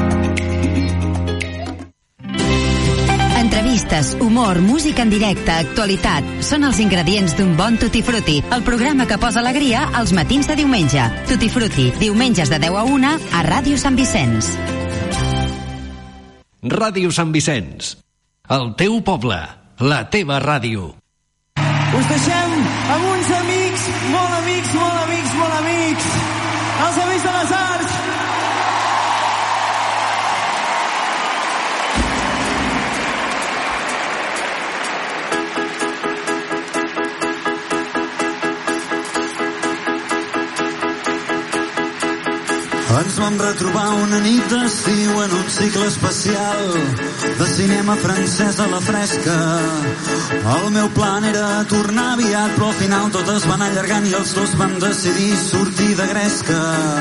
Entrevistes, humor, música en directe, actualitat. Són els ingredients d'un bon Tutti Frutti, el programa que posa alegria als matins de diumenge. Tutti Frutti, diumenges de deu a una a Ràdio Sant Vicenç. Ràdio Sant Vicenç. El teu poble, la teva ràdio. Us deixem amb uns amics, molt amics, molt amics, molt amics. Els Amics de les Arts. Ens vam retrobar una nit d'estiu en un cicle especial de cinema francès a la fresca. El meu plan era tornar aviat, però al final tot es va anar allargant i els dos van decidir sortir de gresca.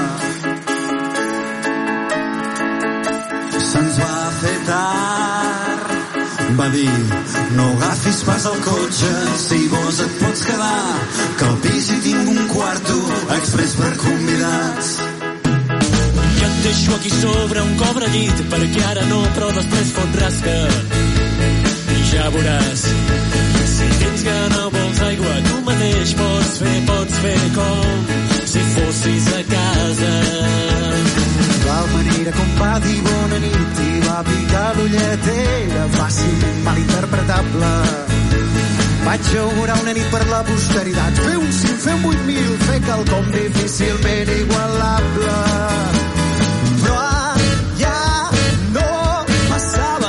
Se'ns va fer tard. Va dir, no agafis pas el cotxe, si vols et pots quedar, que al pis hi tinc un quarto express per convidats. Jo et deixo aquí sobre un cobrellit, perquè ara no, però després fot rasca. I ja veuràs, si tens gana o vols aigua, tu mateix pots fer, pots fer com si fossis a casa. Va venir a compar dir bona nit i va picar l'ullet, era fàcil, malinterpretable. Vaig augurar una nit per la posteritat, fer un cinc, fer un vuit mil, fer quelcom difícilment igualable. Però ja no passava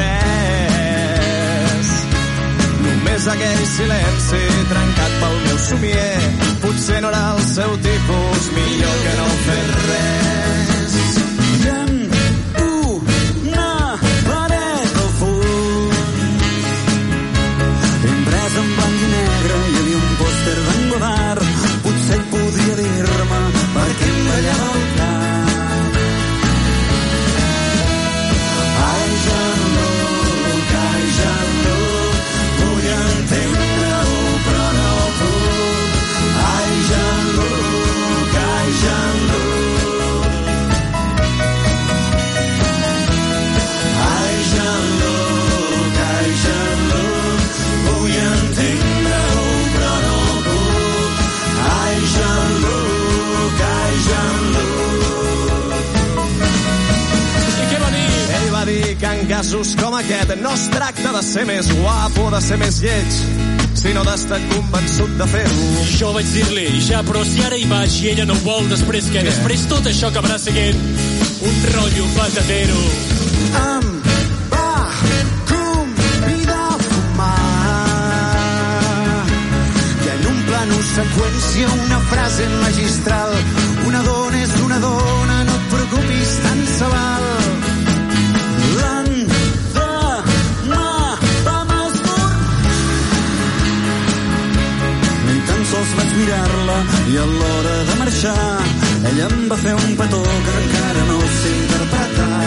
res, només aquell silenci trencat pel meu somier. Potser no era el seu tipus, millor que no fer res. I en una paret al fons, imprès en blanc i negre, hi havia un pòster d'en Godard. Potser ell podria dir-me per què em ballava el cap. Ai, Jean-Luc, ai, Jean-Luc, vull entendre-ho, però no puc. Ai, Jean-Luc, ai, Jean-Luc. Ai, Jean-Luc, ai, Jean-Luc, vull entendre-ho, però no puc. Ai, Jean-Luc, ai, Jean-Luc. I què va dir? Ell va dir que en casos com aquest no es tracta de ser més guapo o de ser més lleig, sinó d'estar convençut de fer-ho. Jo vaig dir-li, ja, però si ara hi vaig i ella no ho vol, després què? Després tot això acabarà seguint un rotllo patatero. Em va convidar a fumar i en un plano seqüència una frase magistral: una dona és una dona, no et preocupis, tant se val. L'endemà vam esmorzar. Ni tan sols vaig mirar-la i a l'hora de marxar ella em va fer un petó que encara no sé interpretar.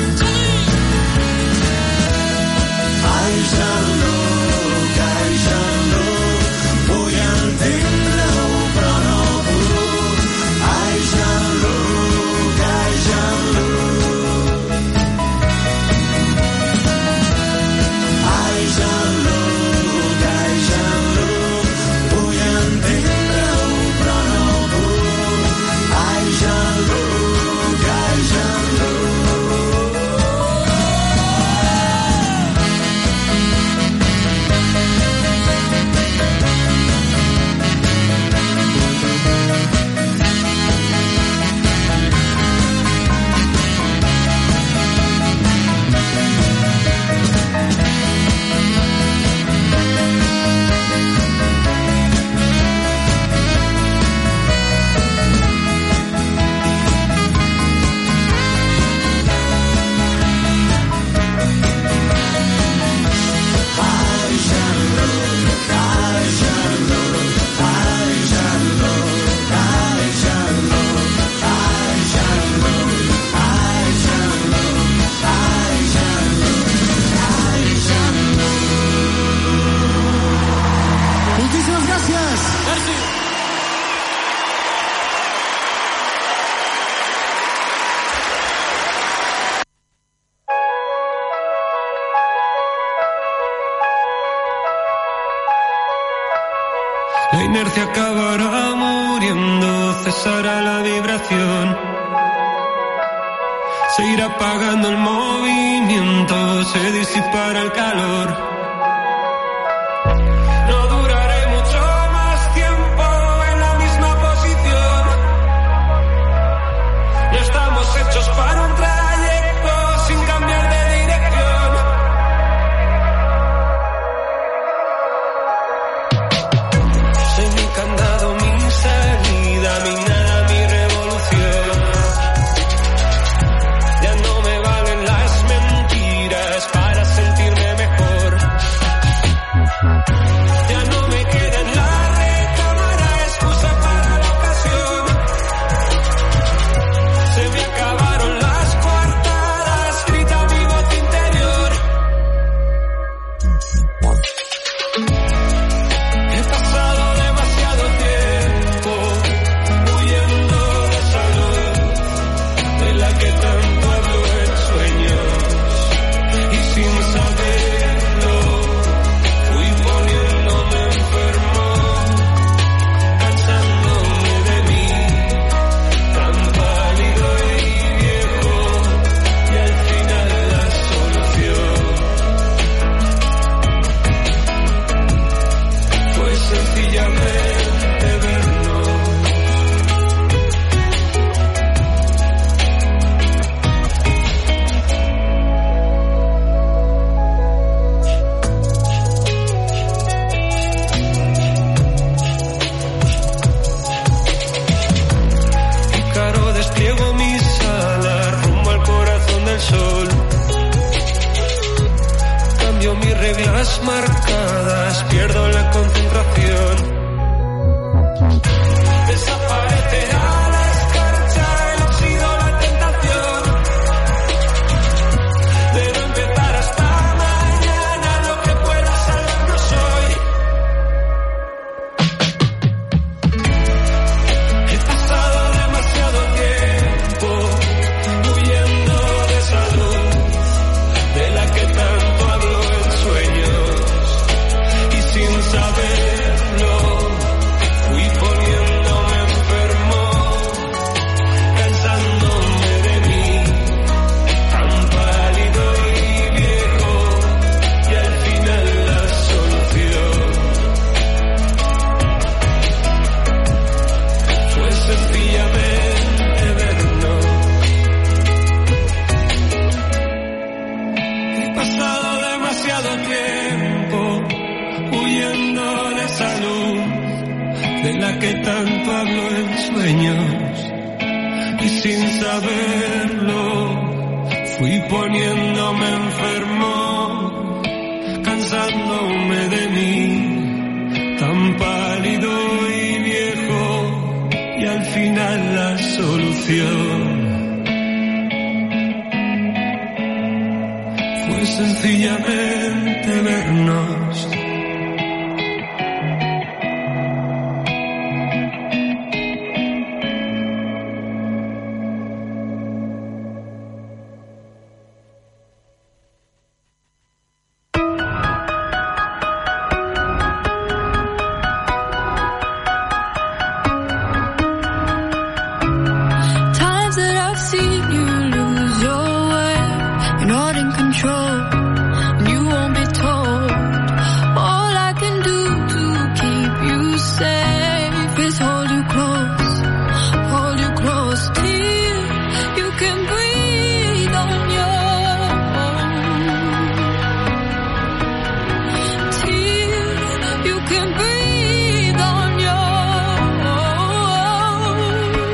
Ai, Jean-Luc, ai, Jean-Luc, vull entendre-ho, però no puc. Ai, Jean-Luc, ai, Jean-Luc. Ai, Jean-Luc, ai, Jean-Luc, vull entendre-ho, però no puc. Ai, Jean-Luc, ai, Jean-Luc. La inercia acabará muriendo, cesará la vibración. Se irá apagando el movimiento, se disipará el calor. No duraré mucho más tiempo en la misma posición. No estamos hechos para un trayecto sin cambiar de dirección. Soy mi candado, mi salida, mi nada, mi revolución. Ya no me valen las mentiras para sentirme mejor. Ya no me queda en la recámara excusa para la ocasión. Se me acabaron las coartadas, grita mi voz interior. He pasado demasiado tiempo huyendo de salud, de la que tanto hablo en sueños, y sin saberlo fui poniéndome enfermo, cansándome de mí, tan pálido y viejo, y al final la solución fue sencillamente vernos. Pícaro despliego mis alas rumbo al corazón del sol. Cambio mis reglas marcadas, pierdo la concentración. Desaparece a la escarcha el óxido, la tentación de no empezar hasta mañana lo que pueda salvarnos hoy. He pasado demasiado tiempo huyendo de esa luz, de la que tanto hablo en sueños, y sin saberlo fui poniéndome enfermo, cansándome de mí, tan pálido y viejo, y al final la solución fue sencillamente vernos. He pasado demasiado tiempo huyendo de esa luz, de la que tanto hablo en sueños, y sin saberlo fui poniéndome enfermo, cansándome de mí, tan pálido y viejo, y al final la solución fue sencillamente vernos. Times that I've seen you lose your way, you're not in control, and you won't be told. All I can do to keep you safe is hold you close, hold you close till you can breathe on your own, till you can breathe on your own.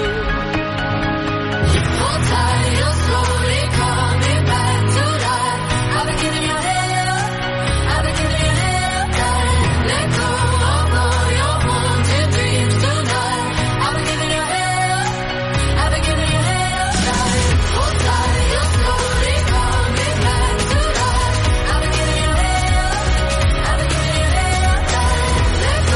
Hold tight, you're slowly coming back to life. I've been giving you hell, I've been giving you hell time. Let go of all your haunted dreams tonight. I've been giving you hell, I've been giving you hell time. Hold tight, you're slowly coming back to life. I've been giving you hell, I've been giving you hell time. Let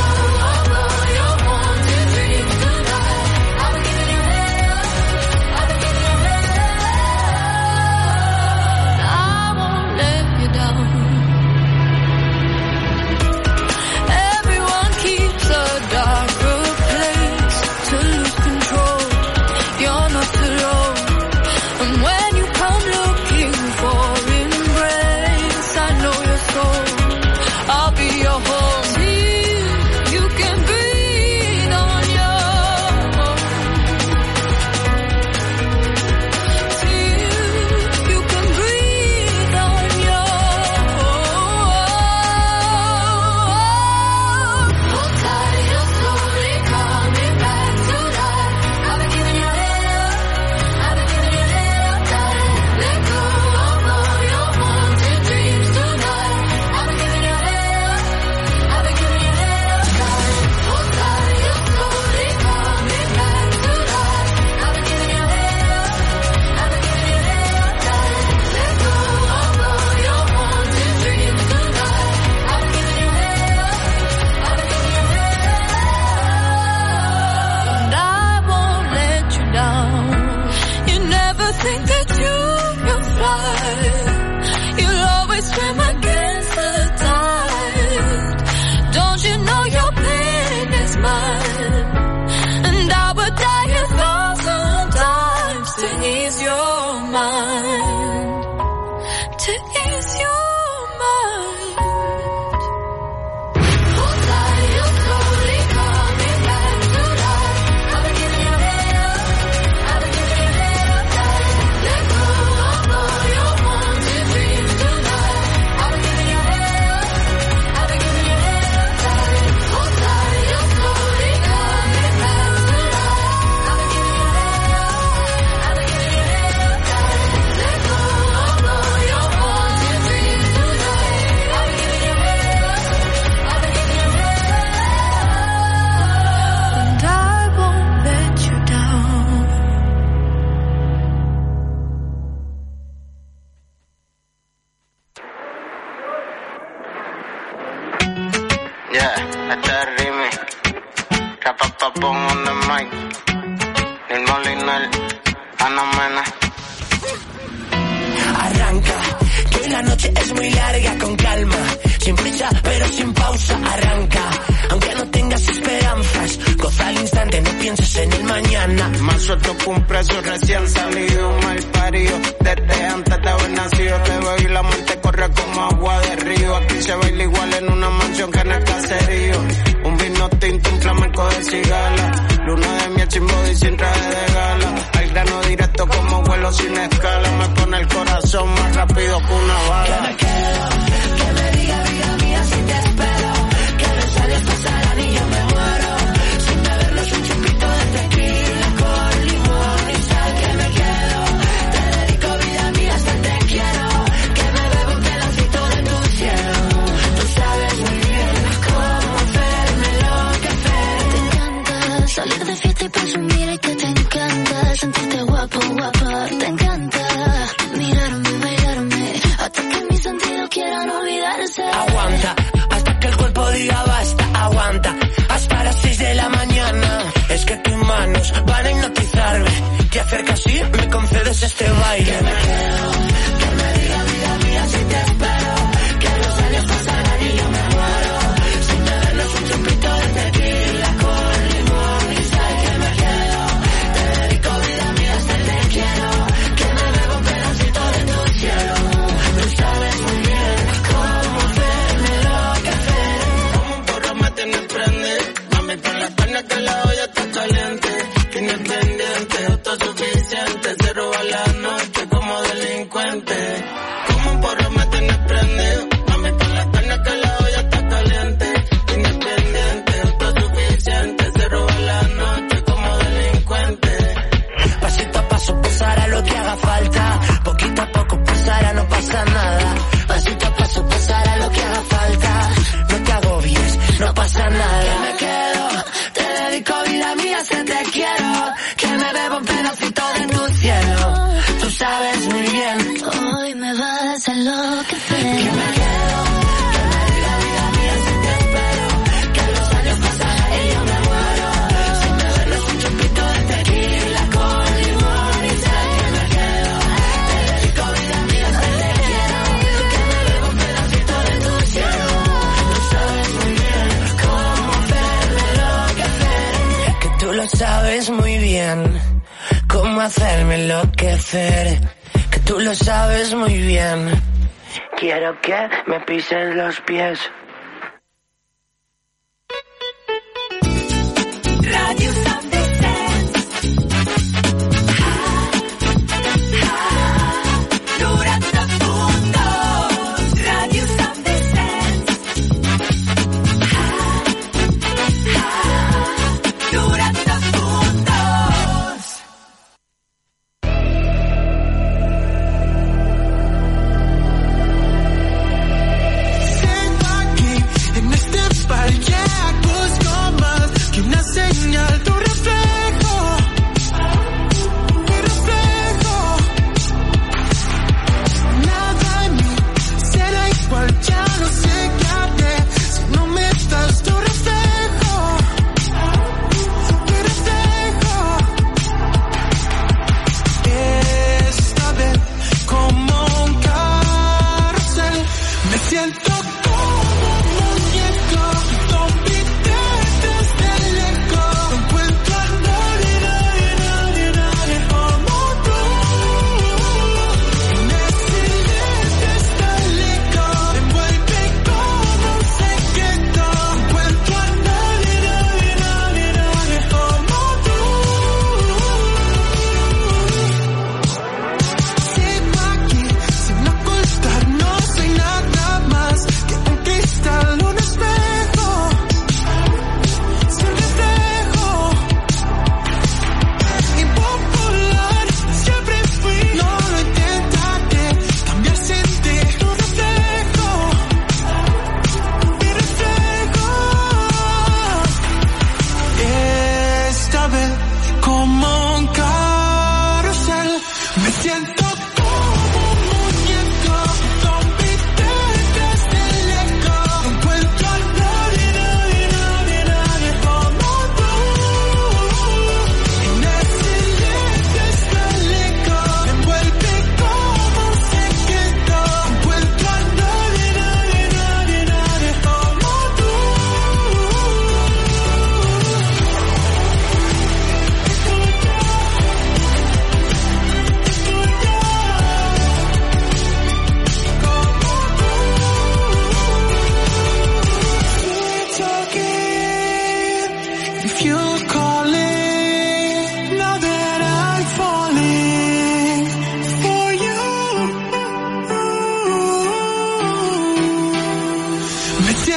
Yeah, este es el remix. Rapapapón on the mic. Nil Molinel, Ana Mena. Arranca, que la noche es muy larga, con calma, sin prisa pero sin pausa, arranca, aunque no tengas esperanzas, goza al instante, no pienses en el mañana. Más suelto que un preso recién salido, mal parido, desde antes de haber nacido, te veo y la muerte corre como agua de río, aquí se baila igual en una mansión que en el caserío, un vino tinto, un flamenco de cigala, luna de miel sin body, sin traje de gala, al grano directo como vuelo sin escala, me pone el corazón más rápido que una bala. Que me quedo, que me diga vida mía si te espero, que los años pasarán y yo me muero, sin bebernos un chupito de tequila con limón y sal. Que me quedo, te dedico vida mía hasta te quiero, que me bebo un pedacito de tu cielo, tú sabes muy bien cómo hacerme enloquecer. Te encanta salir de fiesta y presumir y que te encanta sentirte guapo, guapa, te encanta mirarme, bailarme, hasta que mis sentidos quieran olvidarse. Aguanta, hasta que el cuerpo diga basta, aguanta, hasta las seis de la mañana. Es que tus manos van a hipnotizarme, te acercas y me concedes este baile. Que me quedo, que me diga vida mía si te espero, que los años pasarán y yo me muero, sin bebernos un chupito de tequila con limón y sal. Que me quedo, te dedico vida mía hasta te quiero, que me bebo un pedacito de tu cielo, tú sabes muy bien cómo hacerme enloquecer. Como un porro me tienes prende, mami por la carne que la olla está caliente, que independiente, autosuficiente, se roba la noche como delincuente. Como un porro me tienes prendido, mami por la carne que la olla está caliente, independiente, autosuficiente, se roba la noche como delincuente. Pasito a paso pasará lo que haga falta, poquito a poco pasará, no pasa nada. Pasito a paso pasará lo que haga falta, no te agobies, no pasa nada. Que me quedo, te dedico vida mía si te quiero, que me bebo un pedacito de tu cielo, tú sabes muy bien. Hoy me vas a enloquecer. Que me quedo, que me diga vida mía si te espero, que los años pasarán y yo me muero, sin bebernos un chupito de tequila con limón y sal. Que me quedo, te dedico vida mía si te quiero, que me bebo un pedacito de tu cielo, tú sabes muy bien cómo hacerme enloquecer. Que tú lo sabes muy bien cómo hacerme enloquecer, que tú lo sabes muy bien. Quiero que me pises los pies. Radio San Vicens. noranta punt dos. Radio San Vicens. noranta punt dos. Sent by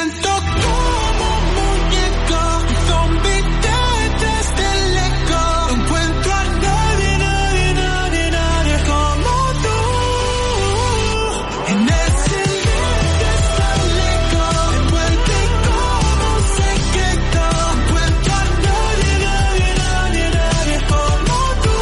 siento como un muñeco, zombie detrás del eco. No encuentro a nadie, nadie, nadie, nadie como tú. En el silencio está el eco, envuelve como un secreto. No encuentro a nadie, nadie, nadie, nadie como tú.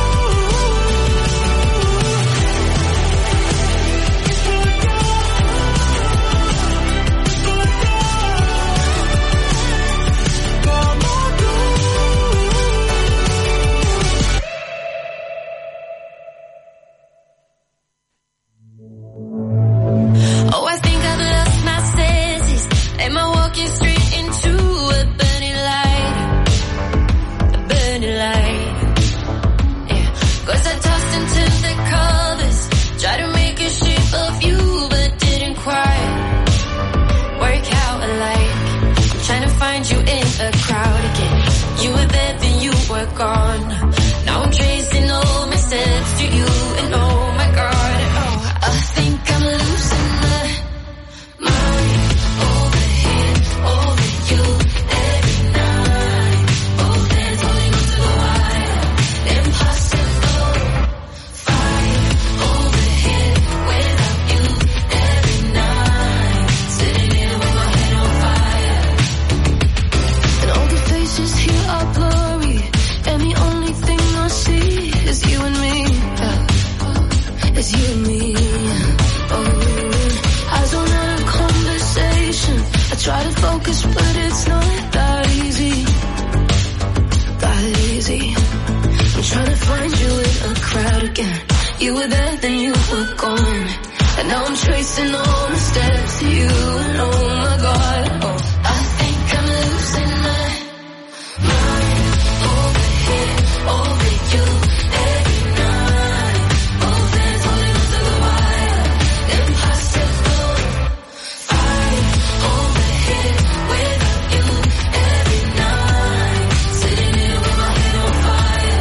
Oh, I think I've lost my senses. Am I walking straight into a burning light? A burning light. Yeah. Cause I tossed and turned the colors, tried to make a shape of you, but didn't quite work out alike. I'm trying to find you in a crowd again. You were there, then you were gone. Now I'm tracing all my steps to you, and oh my god, oh, I think I'm losing my mind over here, over you, every night. Both hands holding onto the wire, impossible fight over here without you, every night. Sitting here with my head on fire, and all the faces here are blurry, and the only thing I see is you and me. Yeah. It's you and me. Oh, I zone out of conversation. I try to focus, but it's not that easy. That easy. I'm trying to find you in a crowd again. You were there, then you were gone. And now I'm tracing all the steps to you. And oh my god, oh, I think I'm losing my mind over here, over you, every night. Both hands holding onto the wire, impossible fight over here without you, every night. Sitting here with my head on fire.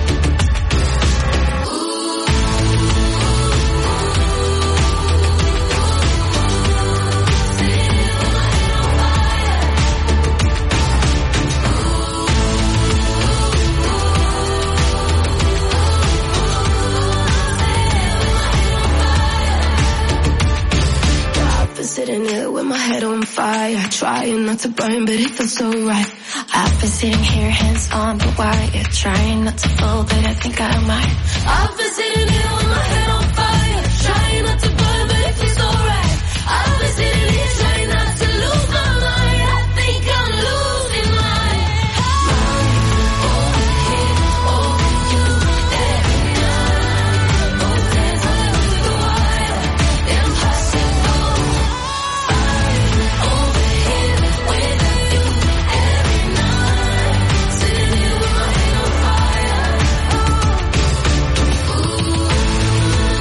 I've been sitting here with my head on fire, trying not to burn, but it feels so right. I've been sitting here, hands on the wire, trying not to fall, but I think I might. I've been sitting here with my head on fire, trying not to burn, but it feels so right. I've been sitting here, trying not to lose my mind. I think I'm losing my mind over here, over you, every night. Both hands holding onto the wire, impossible fight over here without you, every night. Sitting here with my head on fire. Ooh.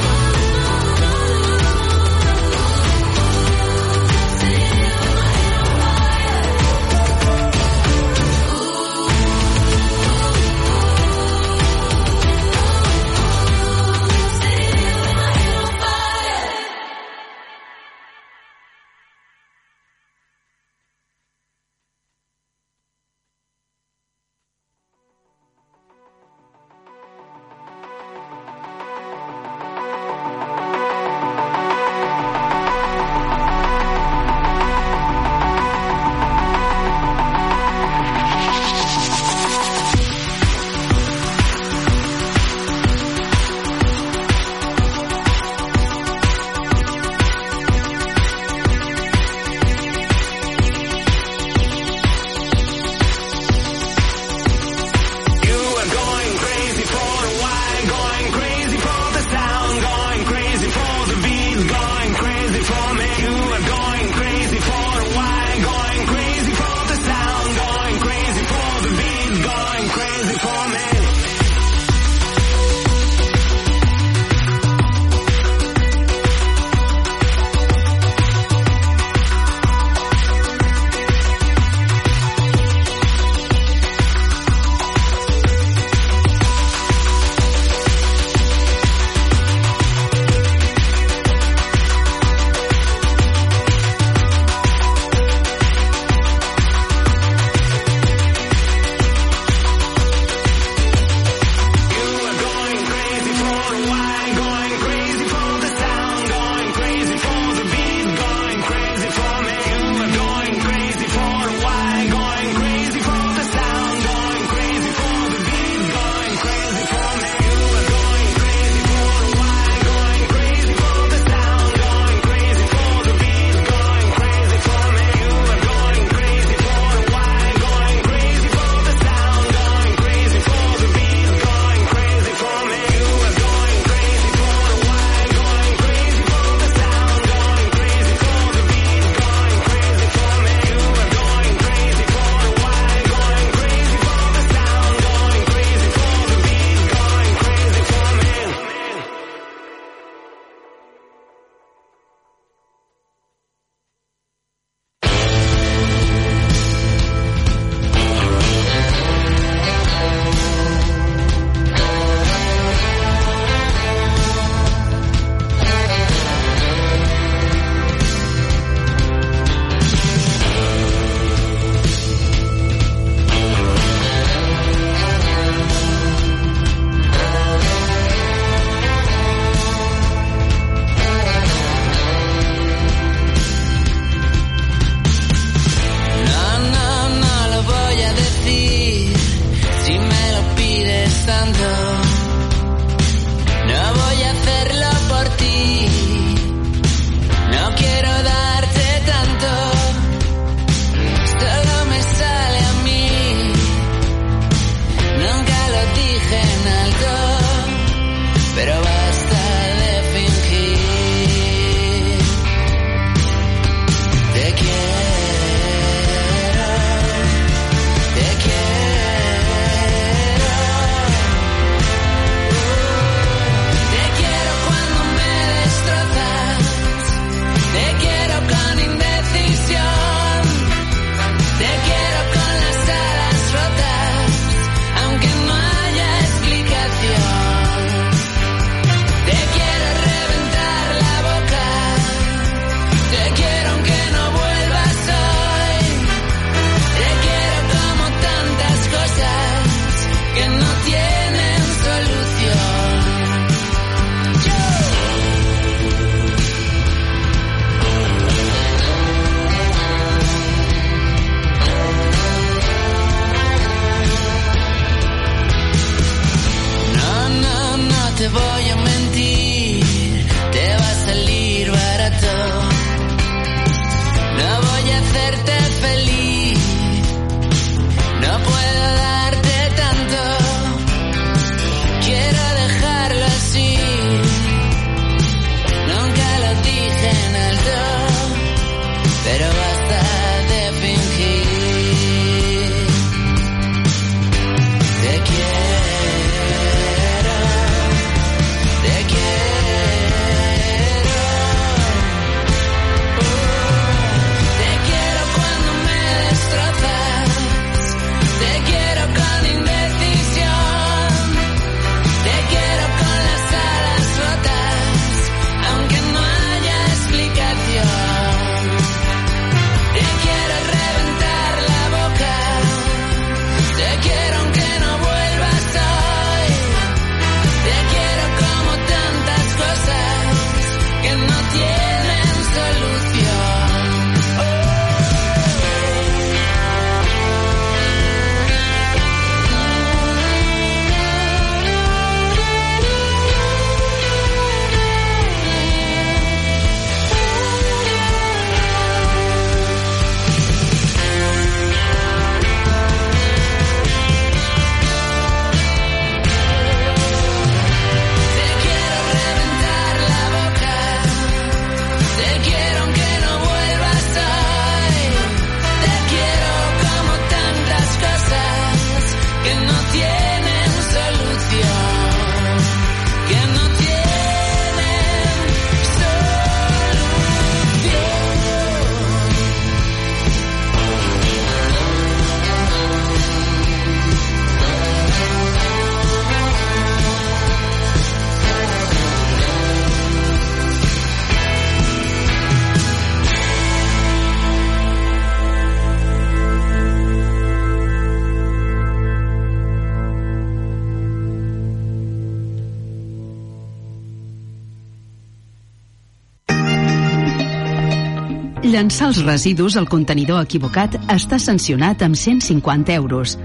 llançar els residus al contenidor equivocat està sancionat amb cent cinquanta euros.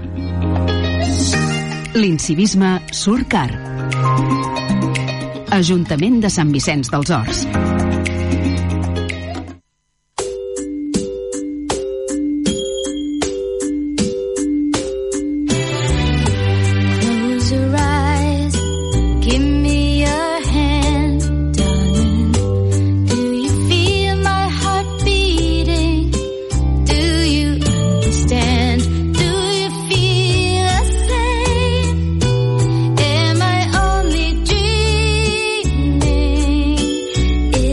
L'incivisme surt car. Ajuntament de Sant Vicenç dels Horts. Am I only dreaming?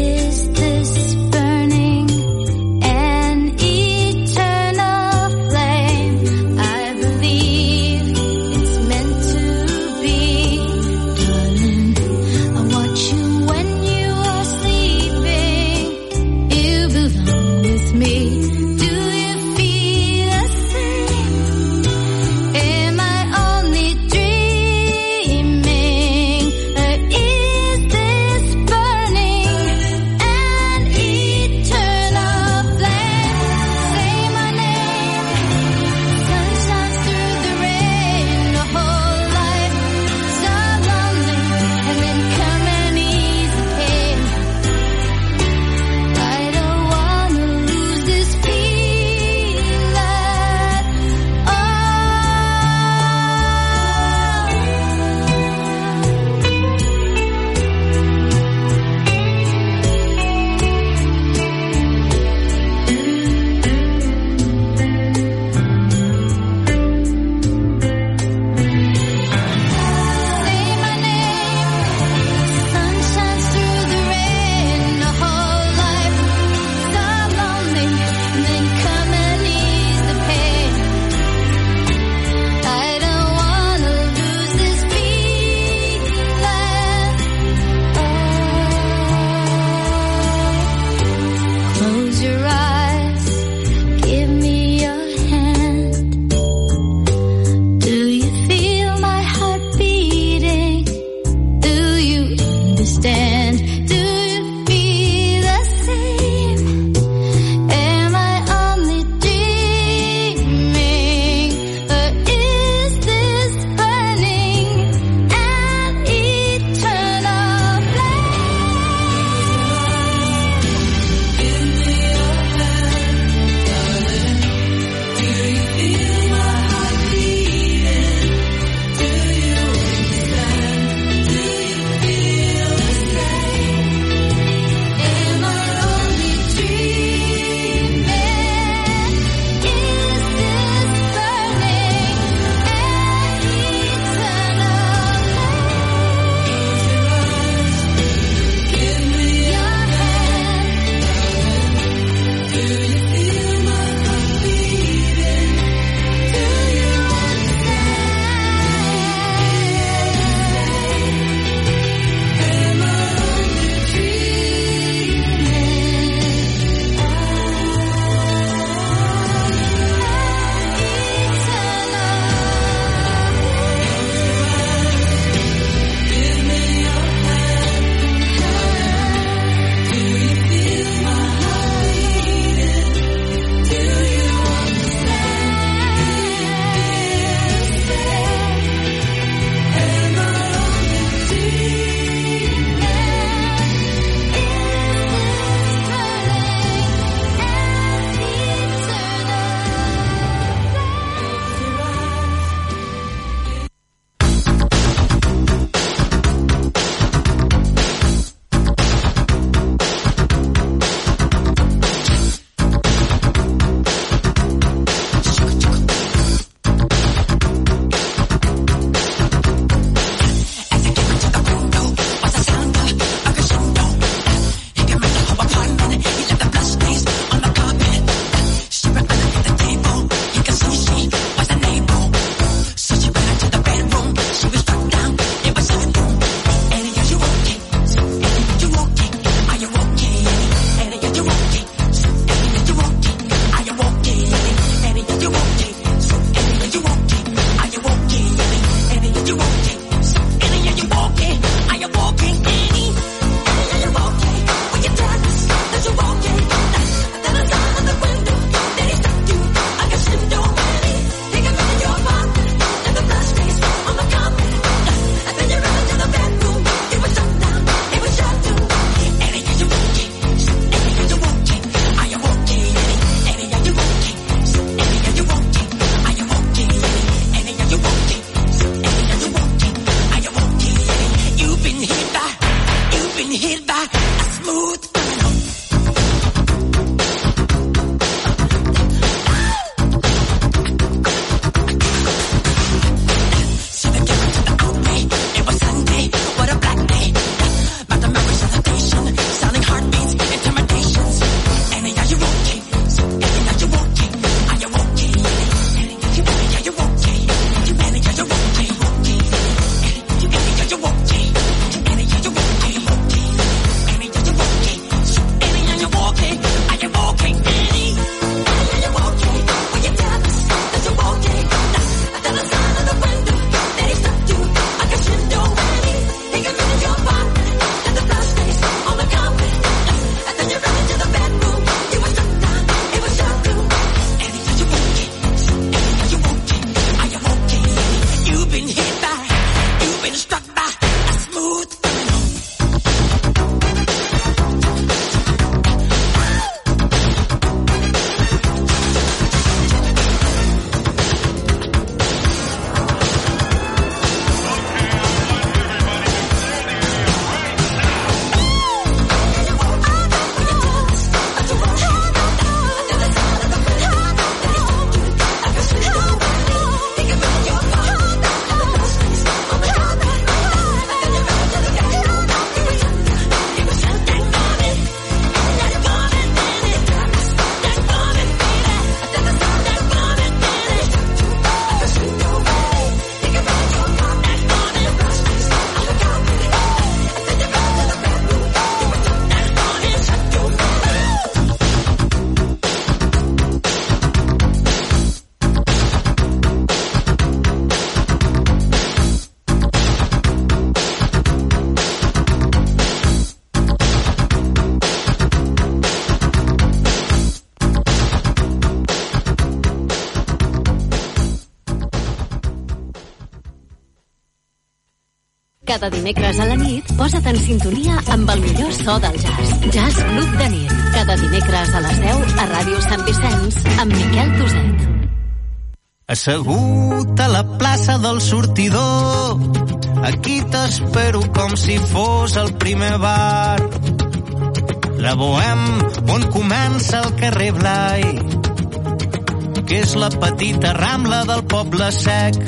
Cada dimecres a la nit, posa't en sintonia amb el millor so del jazz. Jazz Club de nit. Cada dimecres a les deu a Ràdio Sant Vicenç amb Miquel Toset. Assegut a la plaça del Sortidor, aquí t'espero com si fos el primer bar. La Bohem, on comença el carrer Blai, que és la petita rambla del poble sec.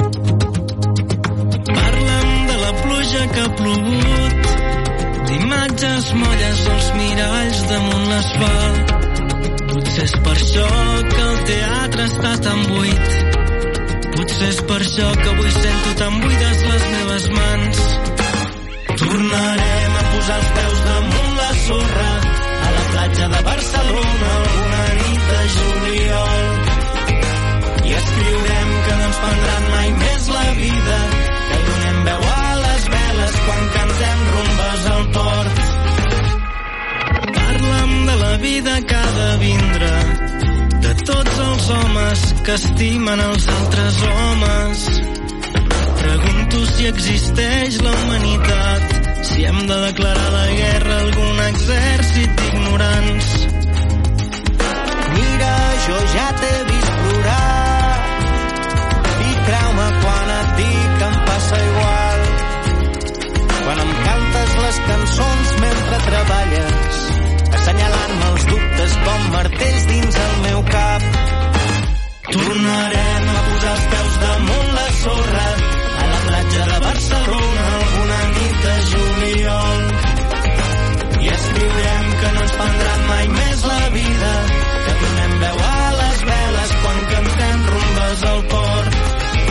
Parla'm de la pluja que ha plogut, d'imatges molles als miralls damunt l'asfalt. Potser és per això que el teatre està tan buit. Potser és per això que avui sento tan buides les meves mans. Tornarem a posar els peus damunt la sorra a la platja de Barcelona alguna nit de juliol. I escriurem que no ens prendran mai més la vida, que donem veu a les veles quan cantem rumbes al port. Parla'm de la vida que ha de vindre, de tots els homes que estimen els altres homes. Pregunto si existeix la humanitat, si hem de declarar la guerra a algun exèrcit d'ignorants. Mira, jo ja t'he vist plorar, i creu-me quan et dic que em passa igual. Quan em cantes les cançons mentre treballes, assenyalant-me els dubtes com martells dins el meu cap. Tornarem a posar els peus damunt la sorra a la platja de Barcelona alguna nit de juliol. I escriurem que no ens prendran mai més la vida, que donem veu a les veles quan cantem rumbes al port.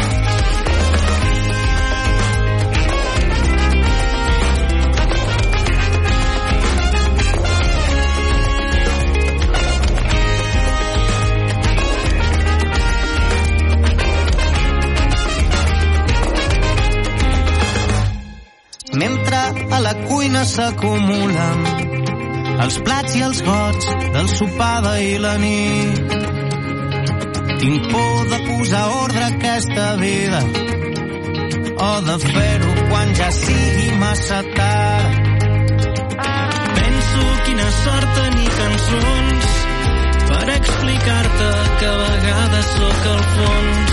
Mentre a la cuina s'acumulen els plats i els gots del sopar d'ahir la nit, tinc por de posar ordre a aquesta vida, o de fer-ho quan ja sigui massa tard. Penso quina sort tenir cançons per explicar-te que a vegades sóc al fons